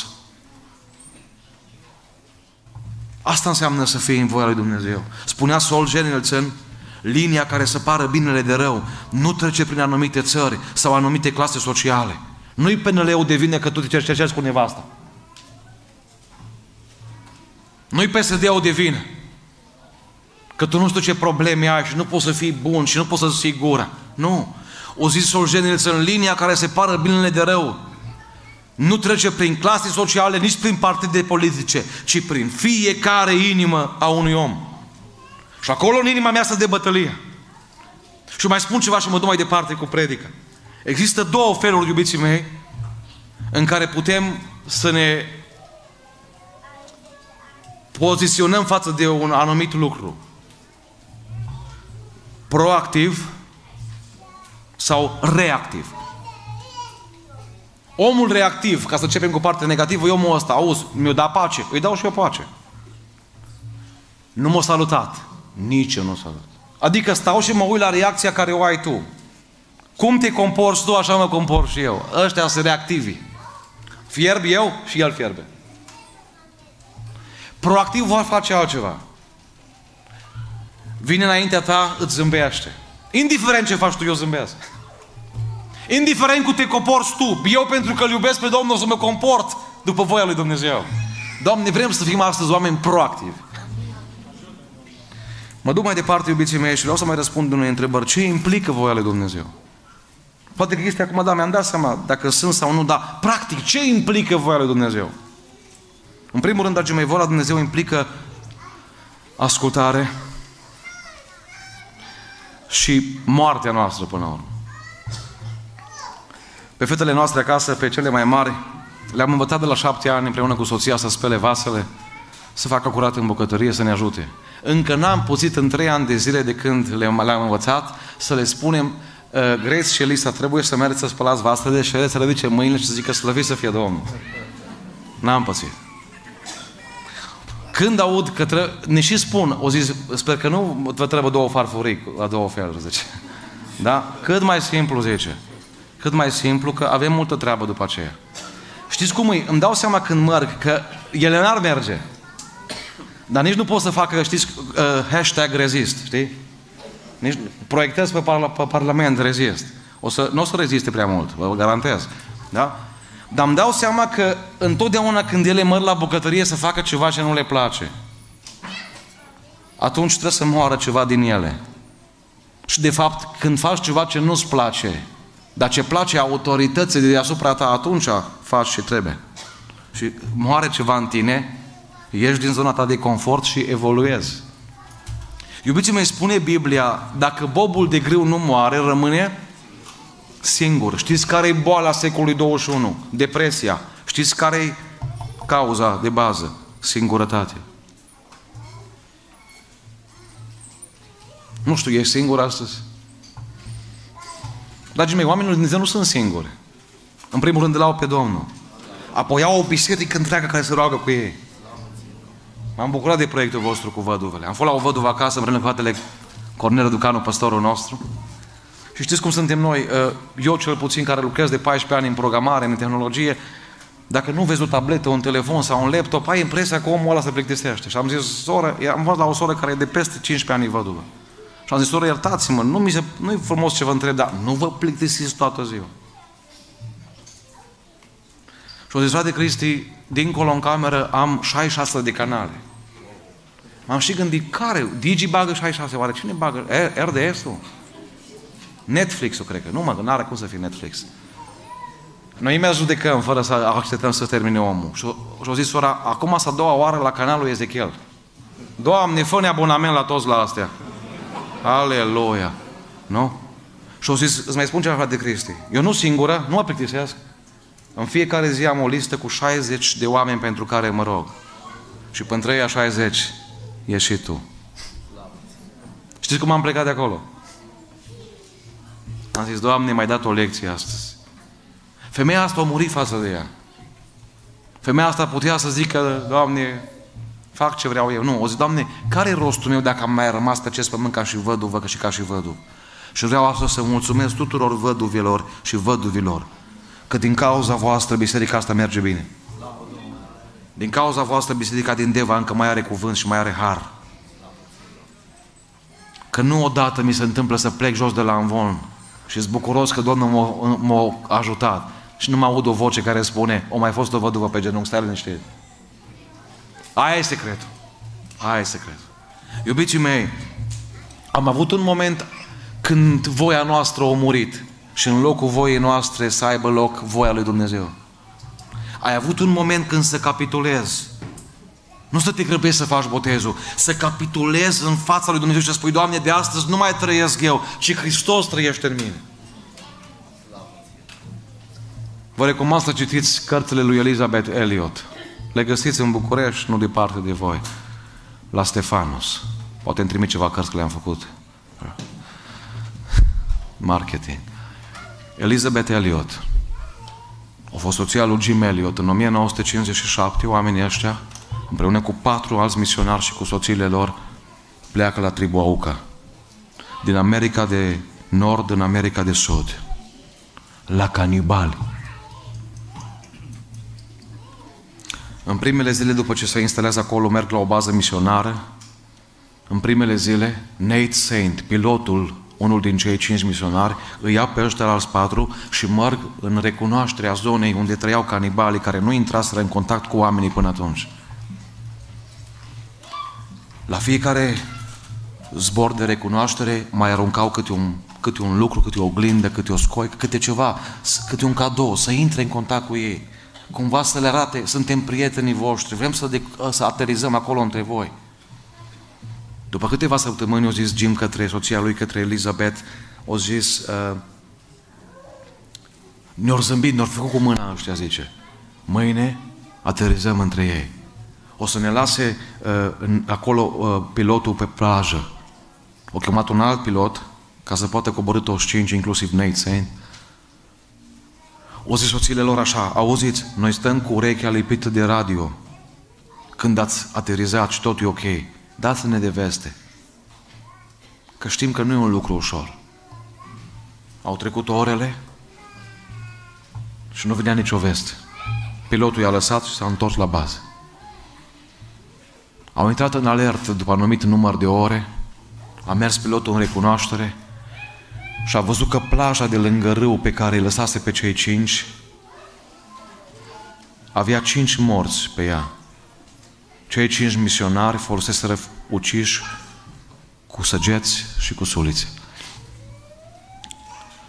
Asta înseamnă să fii în voia lui Dumnezeu. Spunea Solzhenitsyn, linia care separă binele de rău nu trece prin anumite țări sau anumite clase sociale. Nu-i PNL-ul de vină că tu te cercetezi cu nevasta. Nu-i PSD-ul de vină că tu nu știu ce probleme ai și nu poți să fii bun și nu poți să ții gura. Nu. O zis Solzhenitsyn, linia care separă binele de rău nu trece prin clase sociale, nici prin partide politice, ci prin fiecare inimă a unui om. Și acolo în inima mea stă de bătălie. Și mai spun ceva și mă duc mai departe cu predica. Există două feluri, iubiții mei, în care putem să ne poziționăm față de un anumit lucru. Proactiv sau reactiv. Omul reactiv, ca să începem cu partea negativă, e omul ăsta, auzi, mi-o da pace, îi dau și eu pace. Nu m-a salutat. Nici eu nu salut. Adică stau și mă uit la reacția care o ai tu. Cum te comporți tu, așa mă comport și eu. Ăștia sunt reactivi. Fierb eu și el fierbe. Proactiv va face altceva. Vine înaintea ta, îți zâmbește. Indiferent ce faci tu, eu zâmbesc. Indiferent cum te comporți tu, eu pentru că îl iubesc pe Domnul o să mă comport după voia lui Dumnezeu. Doamne, vrem să fim astăzi oameni proactivi. Mă duc mai departe, iubiții mei, și vreau să mai răspund unei întrebări. Ce implică voia lui Dumnezeu? Poate că este acum, da, mi-am dat seama dacă sunt sau nu, dar practic, ce implică voia lui Dumnezeu? În primul rând, dragii mei, voia lui Dumnezeu implică ascultare și moartea noastră până la urmă. Pe fetele noastre acasă, pe cele mai mari, le-am învățat de la 7 ani împreună cu soția să spele vasele, să facă curat în bucătărie, să ne ajute. Încă n-am putut în 3 ani de zile de când le-am învățat să le spunem Grace și Elisa, trebuie să mergeți să spălați vasele și ele să ridice mâinile și să zică slăvit să fie Domnul. N-am pățit. Când aud că ne și spun, o zis, sper că nu vă trebuie 2 farfurii la 2 feluri, zice. Da? Cât mai simplu, zice. Cât mai simplu, că avem multă treabă după aceea. Știți cum e? Îmi dau seama când merg că ele n-ar merge. Dar nici nu pot să facă, știți, hashtag rezist, știi? Nici proiectez pe Parlament rezist. Nu o să reziste prea mult, vă garantez. Da? Dar îmi dau seama că întotdeauna când ele merg la bucătărie să facă ceva ce nu le place, atunci trebuie să moară ceva din ele. Și de fapt, când faci ceva ce nu-ți place, dar ce place autorității de deasupra ta, atunci faci ce trebuie. Și moare ceva în tine, ieși din zona ta de confort și evoluezi. Iubiții mei, spune Biblia, dacă bobul de grâu nu moare, rămâne singur. Știți care e boala secolului 21? Depresia. Știți care e cauza de bază? Singurătate. Nu știu, ești singur astăzi? Dragii mei, oamenii lui Dumnezeu nu sunt singuri. În primul rând îl au pe Domnul. Apoi au o biserică întreagă care se roagă cu ei. M-am bucurat de proiectul vostru cu văduvele. Am fost la o văduvă acasă, împreună cu fratele Cornel Ducanu, pastorul nostru. Și știți cum suntem noi? Eu cel puțin, care lucrez de 14 ani în programare, în tehnologie, dacă nu vezi o tabletă, un telefon sau un laptop, ai impresia că omul ăla se plictisește. Și am zis, soră, am fost la o soră care e de peste 15 ani văduvă. Și am zis, soră, iertați-mă, nu-i frumos ce vă întreb, dar nu vă plictisiți toată ziua. Și au zis, frate Cristi, dincolo în cameră am 66 de canale. M-am și gândit, care? Digi bagă 66, oare cine bagă? RDS-ul? Netflix-ul, cred că. Nu mă, n-are cum să fie Netflix. Noi imediat judecăm, fără să acceptăm să termine omul. Și au zis sora, acum asta a doua oară la canalul Ezechiel. Doamne, fă-ne abonament la toți la astea. Aleluia! Nu? Și au zis, îți mai spun ceva, frate Cristi. Eu nu singură, nu mă plictisesc. În fiecare zi am o listă cu 60 de oameni pentru care mă rog. Și pentru ei 60 ești și tu. Știți cum am plecat de acolo? Am zis, Doamne, mi-ai dat o lecție astăzi. Femeia asta a murit față de ea. Femeia asta putea să zică, Doamne, fac ce vreau eu. Nu, o zic, Doamne, care e rostul meu dacă am mai rămas pe acest pământ ca și văduvă, ca și văduv? Și vreau astăzi să mulțumesc tuturor văduvilor și văduvilor că din cauza voastră biserica asta merge bine. Din cauza voastră biserica din Deva încă mai are cuvânt și mai are har. Că nu odată mi se întâmplă să plec jos de la Amvon și sunt bucuros că Domnul m-a ajutat și nu mă aud o voce care spune, o mai fost o văduvă pe genunchi, stai liniștit. Aia e secretul. Aia e secretul. Iubiții mei, am avut un moment când voia noastră a murit și în locul voii noastre să aibă loc voia lui Dumnezeu. Ai avut un moment când să capitulezi. Nu să te grăbești să faci botezul, să capitulezi în fața lui Dumnezeu și să spui, Doamne, de astăzi nu mai trăiesc eu, ci Hristos trăiește în mine. Vă recomand să citiți cărțile lui Elizabeth Elliot. Le găsiți în București, nu departe de voi, la Stefanos. Poate îmi trimit ceva cărți că le-am făcut. Marketing. Elizabeth Elliot a fost soția lui Jim Elliot. În 1957, oamenii ăștia, împreună cu 4 alți misionari și cu soțiile lor, pleacă la tribul Auca. Din America de Nord în America de Sud. La canibali. În primele zile după ce se instalează acolo, merg la o bază misionară. În primele zile, Nate Saint, pilotul, unul din cei 5 misionari, îi ia pe ăștia alți 4 și merg în recunoașterea zonei unde trăiau canibalii care nu intraseră în contact cu oamenii până atunci. La fiecare zbor de recunoaștere mai aruncau câte un lucru, câte o oglindă, câte o scoică, câte ceva, câte un cadou, să intre în contact cu ei. Cumva să le arate, suntem prietenii voștri, vrem să aterizăm acolo între voi. După câteva săptămâni au zis Jim către soția lui, către Elizabeth, au zis, ne-au zâmbit, ne-au făcut cu mâna ăștia, zice, mâine aterizăm între ei. O să ne lase acolo pilotul pe plajă. O chemat un alt pilot ca să poată coborî toți 5, inclusiv Nate Saint. O zis soțiile lor așa, auziți, noi stăm cu urechea lipită de radio. Când ați aterizat și tot e ok, dați-ne de veste. Că știm că nu e un lucru ușor. Au trecut orele și nu venea nicio veste. Pilotul i-a lăsat și s-a întors la bază. Au intrat în alertă după anumit număr de ore, a mers pilotul în recunoaștere și a văzut că plaja de lângă râu pe care îi lăsase pe cei 5 avea 5 morți pe ea. Cei 5 misionari foloseseră uciși cu săgeți și cu sulițe.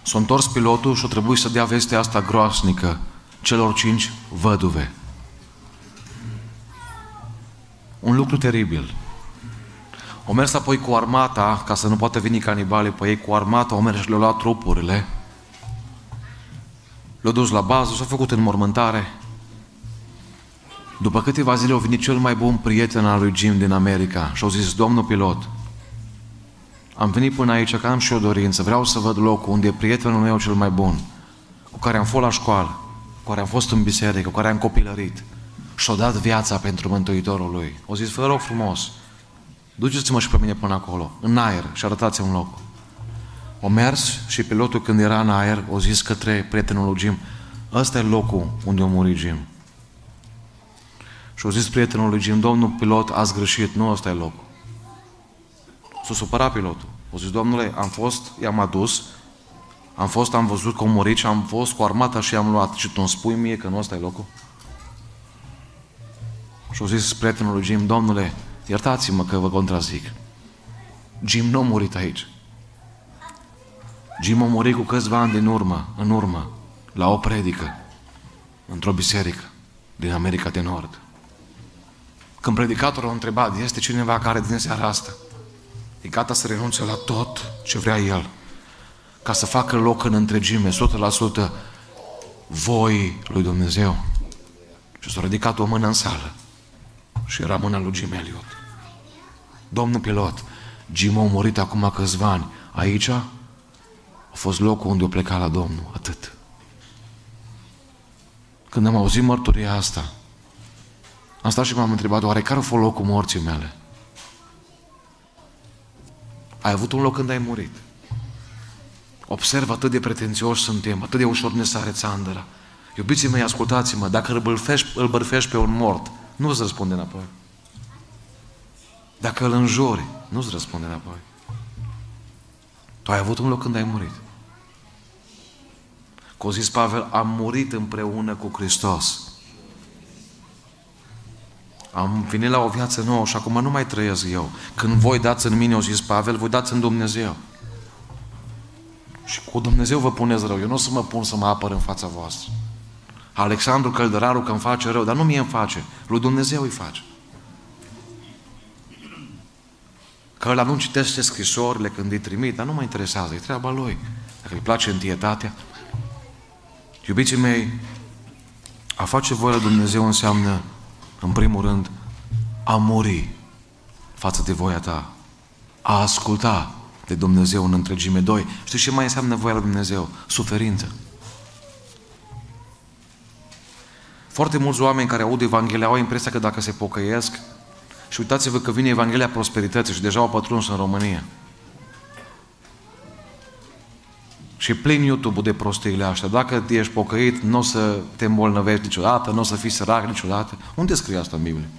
S-a întors pilotul și a trebuit să dea vestea asta groasnică celor 5 văduve. Un lucru teribil. O mers apoi cu armata, ca să nu poată veni canibalii pe ei, cu armata, o mers și le-au luat trupurile. Le-au dus la bază, s-au făcut înmormântare. După câteva zile a venit cel mai bun prieten al lui Jim din America și au zis: domnul pilot, am venit până aici că am și o dorință, vreau să văd locul unde e prietenul meu cel mai bun, cu care am fost la școală, cu care am fost în biserică, cu care am copilărit și-a dat viața pentru Mântuitorul lui. Au zis: vă rog frumos, duceți-mă și pe mine până acolo, în aer, și arătați-mi un loc. O mers și pilotul, când era în aer, a zis către prietenul lui Jim: ăsta e locul unde a murit Jim. Și a zis prietenul lui Jim: domnul pilot, ați greșit, nu ăsta e locul. S-a supărat pilotul. A zis: domnule, am fost, i-am adus, am văzut că a murit și am fost cu armata și i-am luat. Și tu îmi spui mie că nu ăsta e locul? Și a zis prietenul lui Jim: domnule, iertați-mă că vă contrazic. Jim nu a murit aici. Jim a murit cu câțiva ani în urmă, la o predică, într-o biserică din America de Nord. Când predicatorul a întrebat: este cineva care din seara asta e gata să renunțe la tot ce vrea el ca să facă loc în întregime, 100% voi lui Dumnezeu? Și s-a ridicat o mână în sală și era mâna lui Jim Elliot. Domnul pilot, Jim a murit acum câțiva ani. Aici a fost locul unde a plecat la Domnul. Atât. Când am auzit mărturia asta, am stat și m-am întrebat: oare care a fost locul morții mele? Ai avut un loc când ai murit. Observ, atât de pretențioși suntem, atât de ușor ne sare țandăra. Iubiții mei, ascultați-mă, dacă îl bărfești pe un mort, nu îți răspunde înapoi. Dacă îl înjuri, nu îți răspunde înapoi. Tu ai avut un loc când ai murit. Că o zis Pavel: am murit împreună cu Hristos. Am venit la o viață nouă și acum nu mai trăiesc eu. Când voi dați în mine, o zis Pavel, voi dați în Dumnezeu. Și cu Dumnezeu vă puneți rău. Eu nu o să mă pun să mă apăr în fața voastră. Alexandru Căldăraru că îmi face rău, dar nu mie îmi face, lui Dumnezeu îi face. Că ăla nu citește scrisorile când îi trimit, dar nu mă interesează, e treaba lui. Dacă îi place întietatea. Iubiții mei, a face voia lui Dumnezeu înseamnă, în primul rând, a muri față de voia ta, a asculta de Dumnezeu în întregime. 2. Știi ce mai înseamnă voia lui Dumnezeu? Suferință. Foarte mulți oameni care aud Evanghelia au impresia că dacă se pocăiesc, și uitați-vă că vine Evanghelia prosperității și deja au pătruns în România. Și plin YouTube-ul de prostiile astea. Dacă ești pocăit, nu o să te îmbolnăvești niciodată, nu o să fii sărac niciodată. Unde scrie asta în Biblie?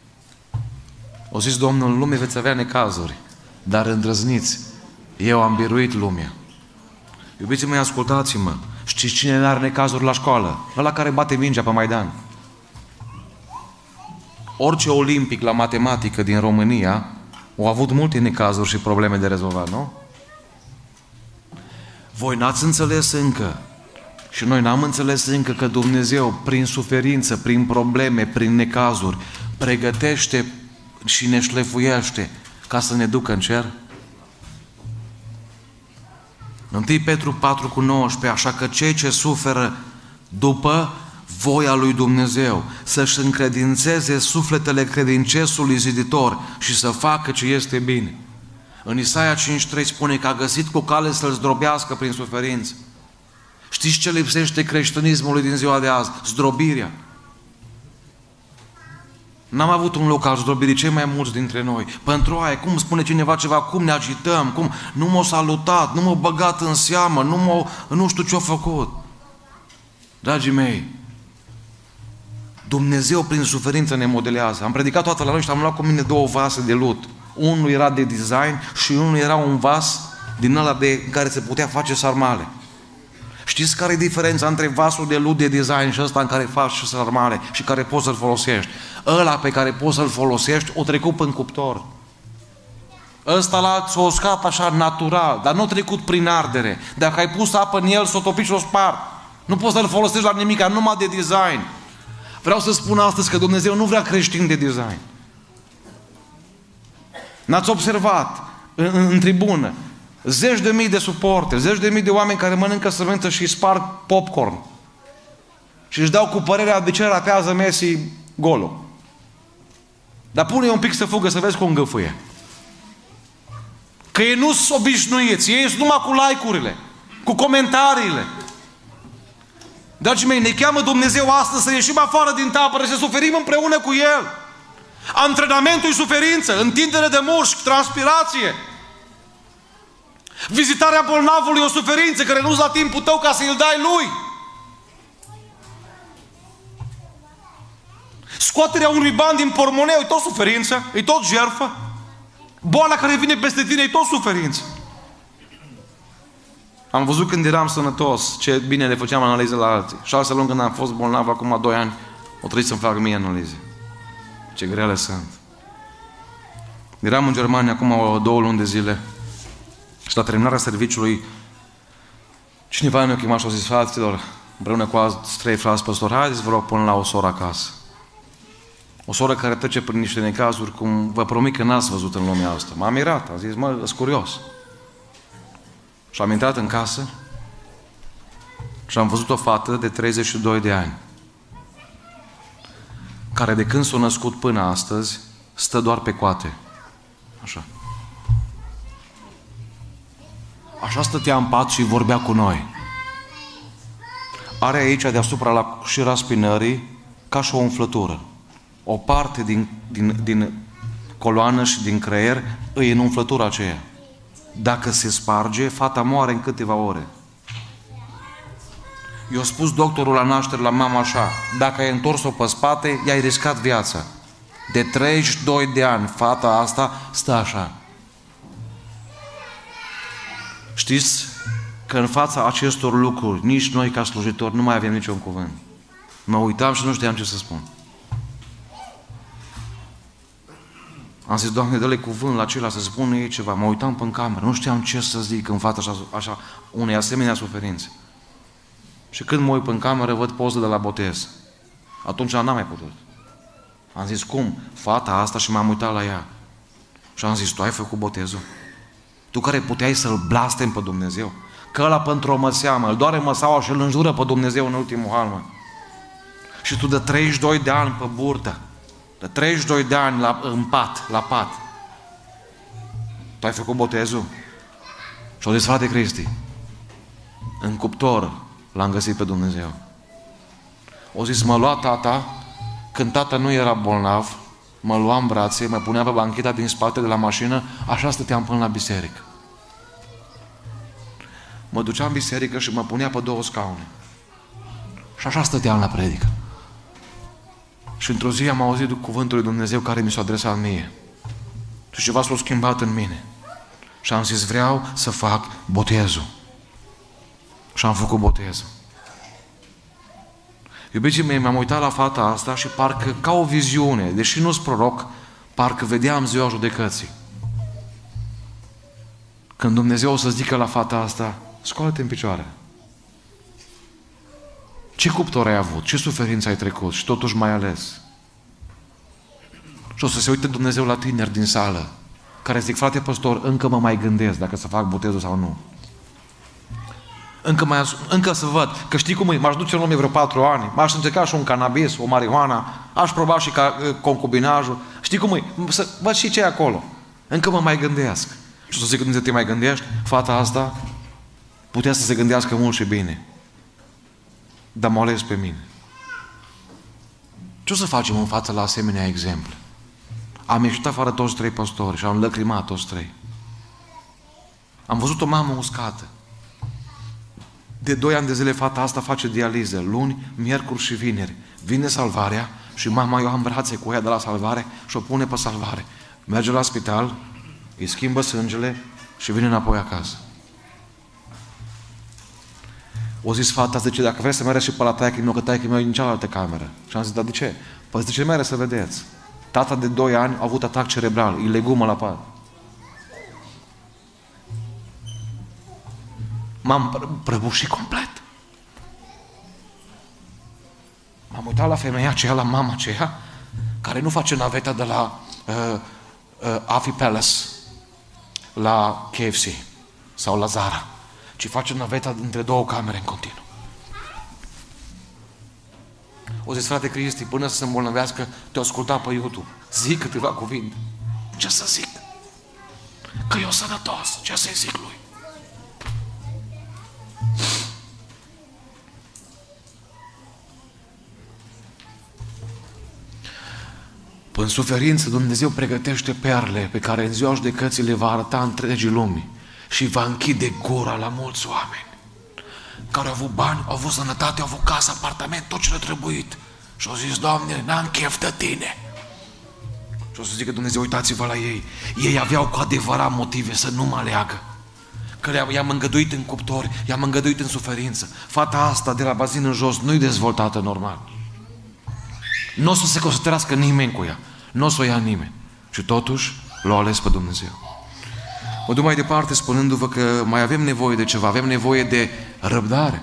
O zis Domnul: în lume veți avea necazuri, dar îndrăzniți, eu am biruit lumea. Iubiții mei, ascultați-mă. Știți cine nu are necazuri la școală? Ăla care bate mingea pe Maidan. Orice olimpic la matematică din România au avut multe necazuri și probleme de rezolvat, nu? Voi n-ați înțeles încă și noi n-am înțeles încă că Dumnezeu, prin suferință, prin probleme, prin necazuri, pregătește și ne șlefuiește ca să ne ducă în cer? 1 Petru 4,19: așa că cei ce suferă după voia lui Dumnezeu să-și încredințeze sufletele credinciosului ziditor și să facă ce este bine. În Isaia 5,3 spune că a găsit cu cale să-l zdrobească prin suferință. Știți ce lipsește creștinismului din ziua de azi? Zdrobirea. N-am avut un loc al zdrobirii, cei mai mulți dintre noi. Pentru aia, cum spune cineva ceva, cum ne agităm, cum nu m-a salutat, nu m-a băgat în seamă, nu știu ce-a făcut. Dragii mei, Dumnezeu prin suferință ne modelează. Am predicat toată la noi și am luat cu mine 2 vase de lut. Unul era de design și unul era un vas din ăla în care se putea face sarmale. Știți care e diferența între vasul de lut de design și ăsta în care faci și sarmale și care poți să-l folosești? Ăla pe care poți să-l folosești o trecut în cuptor. Ăsta s-a uscat așa natural, dar nu a trecut prin ardere. Dacă ai pus apă în el, s-o topi și o spart. Nu poți să-l folosești la nimic, numai de design. Vreau să spun astăzi că Dumnezeu nu vrea creștini de design. N-ați observat în tribună zeci de mii de suporteri, zeci de mii de oameni care mănâncă sămânță și sparg popcorn. Și își dau cu părerea de ce ratează Messi golul. Dar pune-i un pic să fugă, să vezi cum îngâfâie. Că ei nu sunt obișnuiți, ei sunt numai cu like-urile, cu comentariile. Dragii mei, ne cheamă Dumnezeu astăzi să ieșim afară din tabără și să suferim împreună cu El. Antrenamentul e suferință, întindere de mușchi, transpirație. Vizitarea bolnavului e o suferință, că renunți la timpul tău ca să îl dai lui. Scoaterea unui ban din pormoneu e tot suferință, e tot jertfă. Boala care vine peste tine e tot suferință. Am văzut când eram sănătos ce bine le făceam analize la alții. 6 luni când am fost bolnav, acum 2 ani, o trebuie să-mi fac mie analize. Ce grele sunt. Eram în Germania acum 2 luni de zile și la terminarea serviciului cineva ne-a chemat și a zis: fraților, împreună cu alți 3 frați păstori, haideți vă rog până la o soră acasă. O soră care trece prin niște necazuri cum vă promit că n-ați văzut în lumea asta. M-am mirat, am zis: mă, sunt curios. Și am intrat în casă și am văzut o fată de 32 de ani care de când s-a născut până astăzi stă doar pe coate. Așa. Așa stătea în pat și vorbea cu noi. Are aici deasupra la șira spinării ca și o umflătură. O parte din coloană și din creier îi în umflătura aceea. Dacă se sparge, fata moare în câteva ore. I-a spus doctorul la naștere la mama așa: dacă ai întors-o pe spate, i-ai riscat viața. De 32 de ani, fata asta stă așa. Știți că în fața acestor lucruri, nici noi ca slujitori nu mai avem niciun cuvânt. Mă uitam și nu știam ce să spun. Am zis: Doamne, dă-le cuvânt la acela să spună ei ceva. Mă uitam pe în cameră, nu știam ce să zic în fața așa unei asemenea suferințe. Și când mă uit pe în cameră, văd poză de la botez. Atunci n-am mai putut. Am zis: cum? Fata asta, și m-am uitat la ea. Și am zis: tu ai făcut botezul? Tu care puteai să-L blastemi pe Dumnezeu? Că ăla pentru o măseamă, îl doare măsaua și îl înjură pe Dumnezeu în ultimul halmă. Și tu de 32 de ani pe burtă, de 32 de ani în pat, la pat. Tu ai făcut botezul? Și o zis: frate Cristi, în cuptor l-am găsit pe Dumnezeu. O zis: mă lua tata, când tata nu era bolnav, mă lua în brațe, mă punea pe bancheta din spate de la mașină, așa stăteam până la biserică. Mă duceam în biserică și mă punea pe 2 scaune. Și așa stăteam la predică. Și într-o zi am auzit cuvântul lui Dumnezeu care mi s-a adresat mie. Și ceva s-a schimbat în mine. Și am zis: vreau să fac botezul. Și am făcut botezul. Iubiții mei, m-am uitat la fata asta și parcă ca o viziune, deși nu-s proroc, parcă vedeam ziua judecății. Când Dumnezeu o să zică la fata asta: scoală-te în picioare. Ce cuptor ai avut? Ce suferință ai trecut? Și totuși m-ai ales. Și o să se uite Dumnezeu la tineri din sală care zic: frate păstor, încă mă mai gândesc dacă să fac botezul sau nu. Încă să văd, că știi cum e, m-aș duce în lume vreo 4 ani, m-aș încerca și un cannabis, o marihuana, aș proba și concubinajul, știi cum e, să văd și ce e acolo. Încă mă mai gândesc. Și o să zic: când te mai gândești, fata asta putea să se gândească mult și bine. Dar m-a ales pe mine. Ce o să facem în față la asemenea exemple? Am ieșit afară toți 3 păstori și am lăcrimat toți 3. Am văzut o mamă uscată. De 2 ani de zile fata asta face dializă, luni, miercuri și vineri. Vine salvarea și mama, eu am brațe cu ea de la salvare și o pune pe salvare. Merge la spital, îi schimbă sângele și vine înapoi acasă. O zis fata, zice: dacă vrei să mergi și pe la taică-mi meu, că taică-mi meu e în cealaltă cameră. Și am zis: dar de ce? Păi zice: mere să vedeți. Tata de 2 ani a avut atac cerebral, îi legumă la pat. m-am prăbușit complet. M-am uitat la femeia aceea, la mama aceea, care nu face naveta de la Afi Palace la KFC sau la Zara, ci face naveta între două camere în continuu. O zis, frate Cristi, până să se îmbolnăvească, te-o asculta pe YouTube. Zic câteva cuvinte. Ce să zic? Că eu sănătos. Ce să-i zic lui? În suferință Dumnezeu pregătește perle pe care în ziua judecății le va arăta întregii lumii și va închide gura la mulți oameni care au avut bani, au avut sănătate, au avut casă, apartament, tot ce le-a trebuit. Și au zis, Doamne, n-am chef de Tine. Și o să zică Dumnezeu, uitați-vă la ei. Ei aveau cu adevărat motive să nu mă aleagă. Că i-am îngăduit în cuptori, i-am îngăduit în suferință. Fata asta de la bazin în jos nu-i dezvoltată normal. Nu o să se căsătorească nimeni cu ea. Nu o să o ia nimeni. Și totuși l-a ales pe Dumnezeu. Mă duc mai departe spunându-vă că mai avem nevoie de ceva. Avem nevoie de răbdare.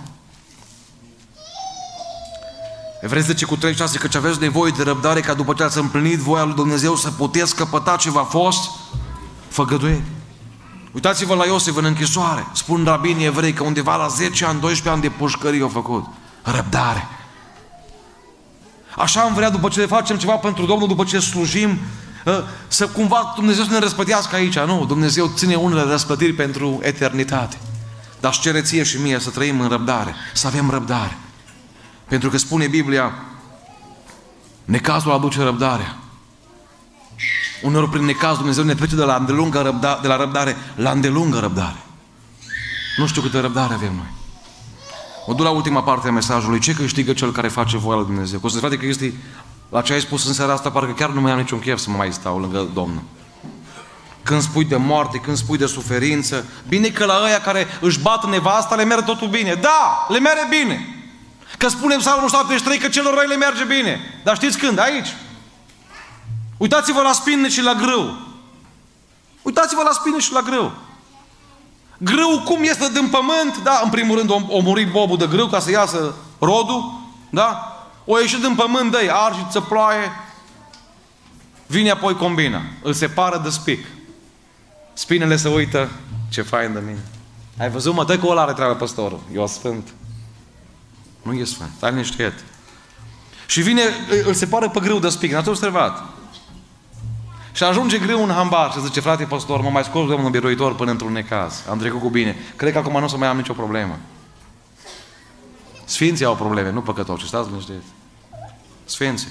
Evrei 10:36, căci aveți nevoie de răbdare ca după ce ați împlinit voia lui Dumnezeu să puteți căpăta ce v-a fost făgăduit. Uitați-vă la Iosif în închisoare. Spun rabinii evrei că undeva la 10 ani, 12 ani de pușcărie au făcut. Răbdare. Așa am vrea, după ce facem ceva pentru Domnul, după ce slujim, să cumva Dumnezeu să ne răsplătească aici. Nu, Dumnezeu ține unele răsplătiri pentru eternitate. Dar își cere ție și mie să trăim în răbdare, să avem răbdare. Pentru că spune Biblia, necazul aduce răbdarea. Uneori prin necaz Dumnezeu ne trece de la răbdare la îndelungă răbdare. Nu știu câtă răbdare avem noi. Mă duc la ultima parte a mesajului. Ce câștigă cel care face voia lui Dumnezeu? Că o să frate Cristi, la ce ai spus în seara asta, parcă chiar nu mai am niciun chef să mă mai stau lângă Domnul. Când spui de moarte, când spui de suferință, bine că la ăia care își bat nevasta le merge totul bine. Da, le merge bine. Că spunem Psalmul 73 că celor răi le merge bine. Dar știți când? Aici. Uitați-vă la spine și la grâu. Uitați-vă la spine și la grâu. Grâu cum este din pământ, da, în primul rând o murit bobul de grâu ca să iasă rodul, da? O ieșit din pământ, dă-i arșiță, ploaie, vine apoi combina, îl separă de spic. Spinele se uită, ce fain de mine. Ai văzut, mă, dă că ăla are treabă păstorul, eu sfânt. Nu e sfânt, stai liniștit. Și vine, îl separă pe grâu de spic, n-ați observat? Și ajunge greu în hambar și zice, frate păstor, mă mai scos Domnul biruitor până într-un necaz. Am trecut cu bine. Cred că acum nu o să mai am nicio problemă. Sfinții au probleme, nu păcătoși. Stați liniștiți. Sfinții.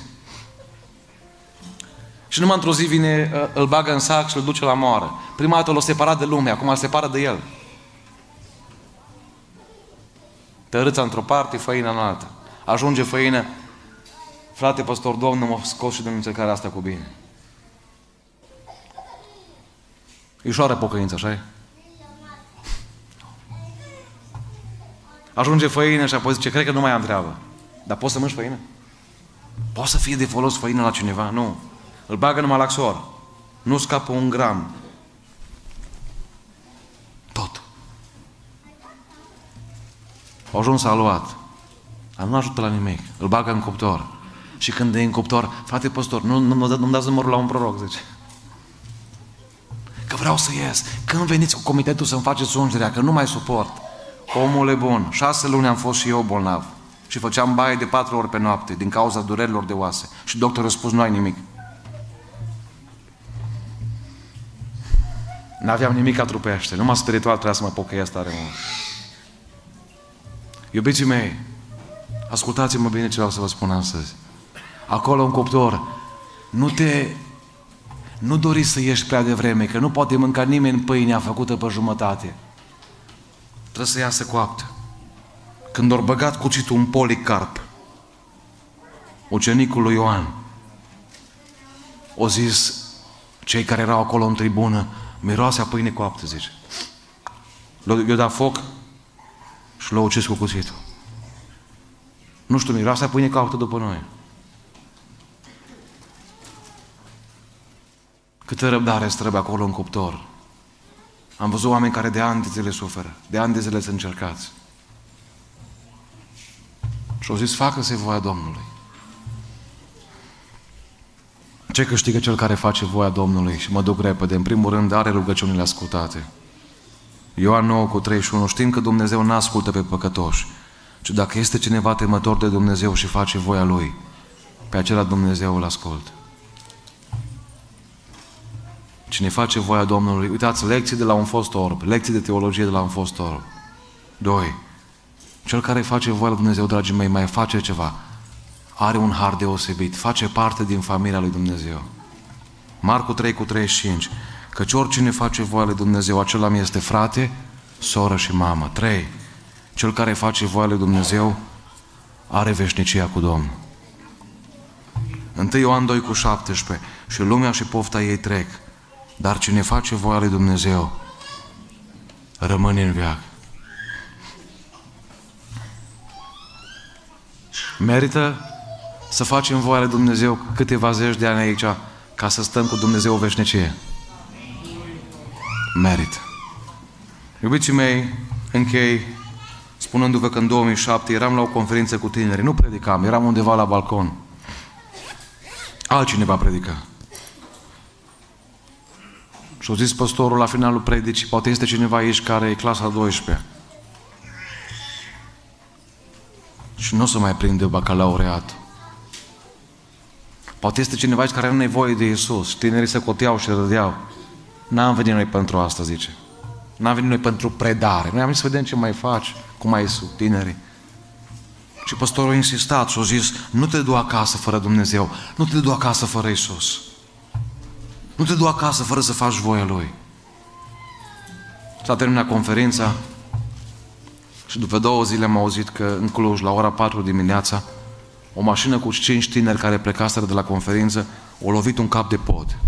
Și numai într-o zi vine, îl bagă în sac și îl duce la moară. Prima dată l-a separat de lume, acum îl separă de el. Tărâța într-o parte, făina în alta. Ajunge făină, frate păstor, Domnul m-a scos și din încercarea asta cu bine. E ușoară pocăință, așa-i? Ajunge făină și apoi zice, cred că nu mai am treabă. Dar poți să mânci făină? Poți să fie de folos făină la cineva? Nu. Îl bagă numai la xor. Nu scapă un gram. Tot. Au ajuns s-a luat. Dar nu ajută la nimic. Îl bagă în cuptor. Și când e în cuptor, frate păstor, nu-mi dați numărul la un proroc, zice. Că vreau să ies. Când veniți cu comitetul să-mi faceți ungerea, că nu mai suport. Omule bun, 6 luni am fost și eu bolnav. Și făceam baie de 4 ori pe noapte, din cauza durerilor de oase. Și doctorul a spus, nu ai nimic. N-aveam nimic ca trupește, numai spiritual trebuia să mă pocăiesc tare mult. Iubiții mei, ascultați-mă bine ce vreau să vă spun astăzi. Acolo în cuptor, nu doriți să ieși prea devreme, că nu poate mânca nimeni pâinea făcută pe jumătate. Trebuie să iasă coaptă. Când au băgat cuțitul în Policarp, ucenicul lui Ioan, o zis cei care erau acolo în tribună, miroase a pâine coaptă, zice. I-a dat foc și l-a ucis cu cuțitul. Nu știu, miroase a pâine coaptă după noi. Câtă răbdare îți trebuie acolo în cuptor. Am văzut oameni care de ani de zile suferă, de ani de zile sunt încercați. Și au zis, facă-se voia Domnului. Ce câștigă cel care face voia Domnului? Și mă duc repede. În primul rând, are rugăciunile ascultate. Ioan 9:31. Știm că Dumnezeu n-ascultă pe păcătoși, ci dacă este cineva temător de Dumnezeu și face voia Lui, pe acela Dumnezeu îl ascultă. Cine face voia Domnului, uitați, lecții de la un fost orb, lecții de teologie de la un fost orb. 2. Cel care face voia lui Dumnezeu, dragii mei, mai face ceva. Are un har deosebit, face parte din familia lui Dumnezeu. Marcu 3:35. Căci oricine face voia lui Dumnezeu, acela mi este frate, soră și mamă. 3. Cel care face voia lui Dumnezeu are veșnicia cu Domnul. 1 Ioan 2:17. Și lumea și pofta ei trec, dar cine face voia lui Dumnezeu rămâne în veac. Merită să facem voia lui Dumnezeu câteva zeci de ani aici ca să stăm cu Dumnezeu o veșnicie? Merită. Iubiții mei, închei spunându-vă că în 2007 eram la o conferință cu tineri, nu predicam, eram undeva la balcon. Altcineva predica. Și-a zis păstorul la finalul predicii, poate este cineva aici care e clasa 12 și nu o să mai prinde bacalaureat. Poate este cineva aici care are nevoie de Iisus. Tinerii se coteau și râdeau. N-am venit noi pentru asta, zice. N-am venit noi pentru predare. Noi am zis să vedem ce mai faci, cum ai Iisus, tinerii. Și păstorul a insistat și a zis, nu te du acasă fără Dumnezeu, nu te du acasă fără Iisus. Nu te du acasă fără să faci voia Lui. S-a terminat conferința și după 2 zile am auzit că în Cluj, la ora 4 dimineața, o mașină cu 5 tineri care plecaseră de la conferință o lovit un cap de pod.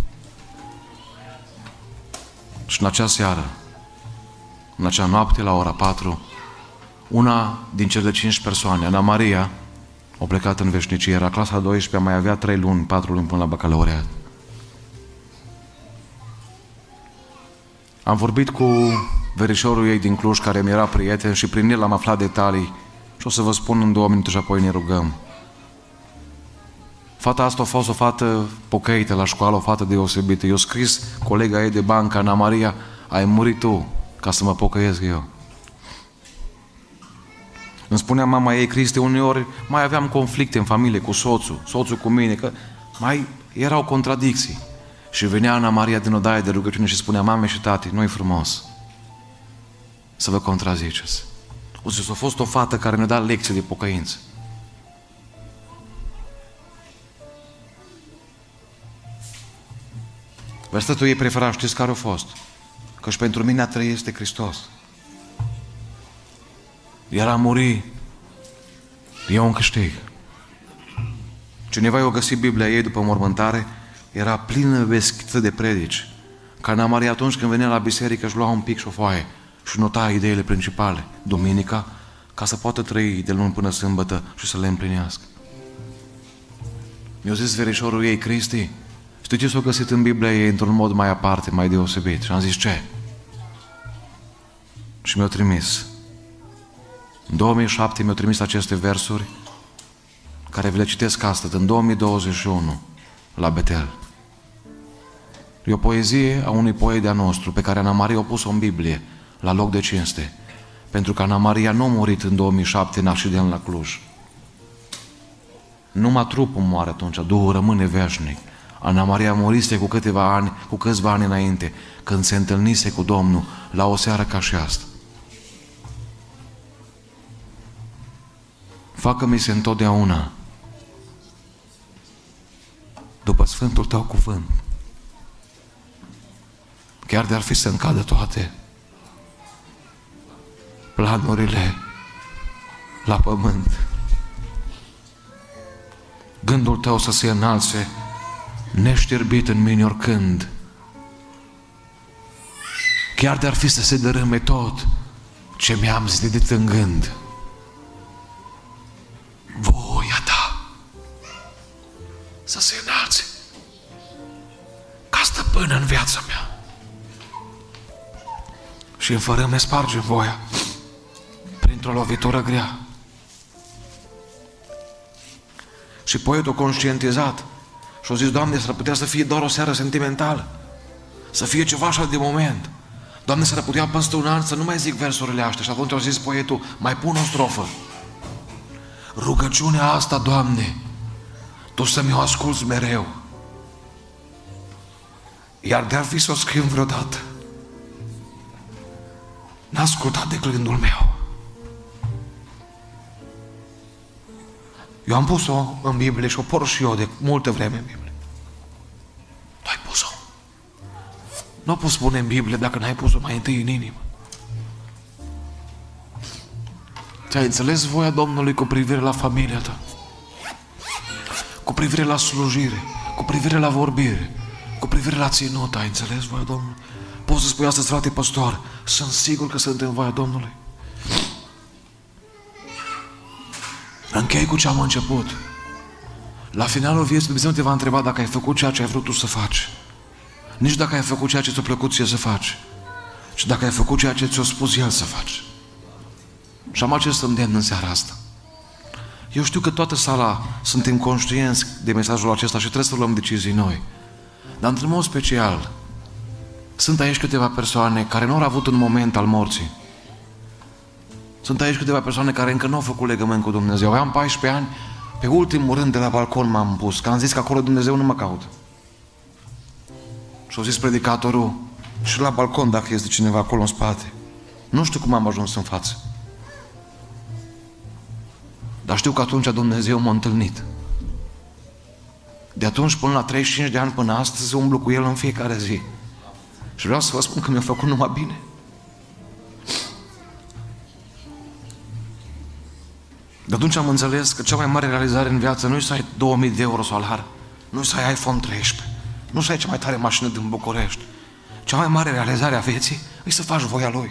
Și în acea seară, în acea noapte, la ora 4, una din cele 5 persoane, Ana Maria, a plecat în veșnicie. Era clasa 12, mai avea 3 luni, 4 luni până la bacalaureat. Am vorbit cu verișorul ei din Cluj, care mi era prieten, și prin el am aflat detalii și o să vă spun în 2 minute și apoi ne rugăm. Fata asta a fost o fată pocăită la școală, o fată deosebită. I-a scris colega ei de bancă, Ana Maria, ai murit tu ca să mă pocăiesc eu. Îmi spunea mama ei, Cristi, uneori mai aveam conflicte în familie cu soțul cu mine, că mai erau contradicții. Și venea Ana Maria din odaie de rugăciune și spunea, mame și tati, nu-i frumos să vă contraziceți. O zis, a fost o fată care ne-a dat lecții de pocăință. Versetul ei preferat, știți care a fost? Căci pentru mine a trăi este Hristos. Iar a muri e un câștig. Cineva i-a găsit Biblia ei după mormântare, era plină vestită de predici. Ca Ana Maria atunci când venea la biserică își lua un pic și o foaie și nota ideile principale, duminica, ca să poată trăi de luni până sâmbătă și să le împlinească. Mi-a zis verișorul ei, Cristi, știi ce s-a găsit în Biblia ei într-un mod mai aparte, mai deosebit? Și am zis, ce? Și mi-a trimis. În 2007 mi-a trimis aceste versuri care vi le citesc astăzi, în 2021, la Betel. E o poezie a unui poet de-a nostru, pe care Ana Maria a pus-o în Biblie, la loc de cinste. Pentru că Ana Maria nu a murit în 2007 în accident la Cluj. Numai trupul moare atunci, Duhul rămâne veșnic. Ana Maria murise cu câțiva ani înainte, când se întâlnise cu Domnul la o seară ca și asta. Facă-mi se întotdeauna după Sfântul Tău cuvânt, chiar de-ar fi să încadă toate planurile la pământ, gândul Tău să se înalțe neștirbit în mine oricând, chiar de-ar fi să se dărâme tot ce mi-am zidit în gând. Voia Ta să se înalțe ca stăpână în viața mea. și în fărâme spargem voia printr-o lovitură grea. Și poetul conștientizat și-a zis: Doamne, s-ar putea să fie doar o seară sentimentală, să fie ceva așa de moment. Doamne, s-ar putea peste un an să nu mai zic versurile astea. Și atunci a zis poetul: mai pun o strofă. Rugăciunea asta, Doamne, Tu să-mi o asculți mereu. Iar de-ar fi să o scriu vreodată, n-a ascultat de gândul meu. Eu am pus-o în Biblie și o por și eu de multă vreme în Biblie. Tu ai pus-o. Nu o poți spune în Biblie dacă n-ai pus-o mai întâi în inimă. Ți-ai înțeles voia Domnului cu privire la familia ta, cu privire la slujire, cu privire la vorbire, cu privire la ținut? Ai înțeles voia Domnului? Poți să spui astăzi: frate păstor, sunt sigur că sunt în voia Domnului. Închei cu ce am început. La finalul vieții Dumnezeu te va întreba dacă ai făcut ceea ce ai vrut tu să faci. Nici dacă ai făcut ceea ce ți-a plăcut ție să faci, ci dacă ai făcut ceea ce ți-a spus El să faci. Și am acest îndemn în seara asta. Eu știu că toată sala suntem conștienți de mesajul acesta și trebuie să luăm decizii noi. Dar într-un mod special, sunt aici câteva persoane care nu au avut un moment al morții. Sunt aici câteva persoane care încă nu au făcut legământ cu Dumnezeu. Eu am 14 ani, pe ultimul rând de la balcon m-am pus, că am zis că acolo Dumnezeu nu mă caută. Și-a zis predicatorul: și la balcon dacă este cineva acolo în spate. Nu știu cum am ajuns în față, dar știu că atunci Dumnezeu m-a întâlnit. De atunci până la 35 de ani până astăzi umblu cu El în fiecare zi. Și vreau să vă spun că mi-a făcut numai bine. De atunci am înțeles că cea mai mare realizare în viață nu e să ai 2000 de euro salar, nu e să ai iPhone 13, nu să ai cea mai tare mașină din București. Cea mai mare realizare a vieții e să faci voia Lui.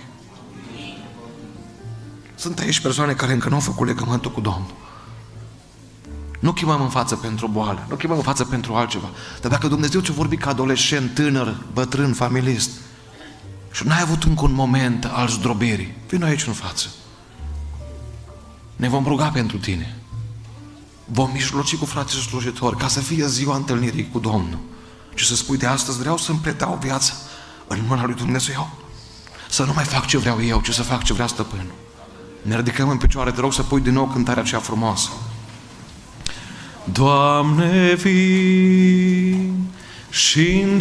Sunt aici persoane care încă nu au făcut legământul cu Domnul. Nu chemăm în față pentru boală, nu chemăm în față pentru altceva. Dar dacă Dumnezeu ți-a vorbit ca adolescent, tânăr, bătrân, familist și n-ai avut încă un moment al zdrobirii, vino aici în față. Ne vom ruga pentru tine. Vom mijloci cu frații slujitori ca să fie ziua întâlnirii cu Domnul. Și să spui: de astăzi vreau să-mi predau viața în mâna lui Dumnezeu. Să nu mai fac ce vreau eu, ci să fac ce vrea Stăpânul. Ne ridicăm în picioare, te rog să pui din nou cântarea aceea frumoasă. Doamne, vin și în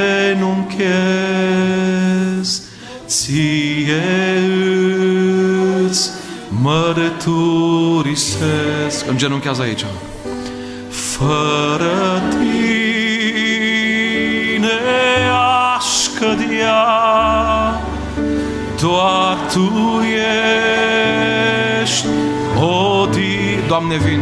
genunchiez, Ție îți mărturisesc. Îngenunchează aici. Fără Tine aș cădea, doar Tu ești Doamne, vin.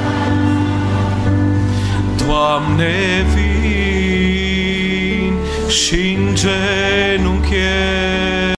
Doamne, vin și în genunchi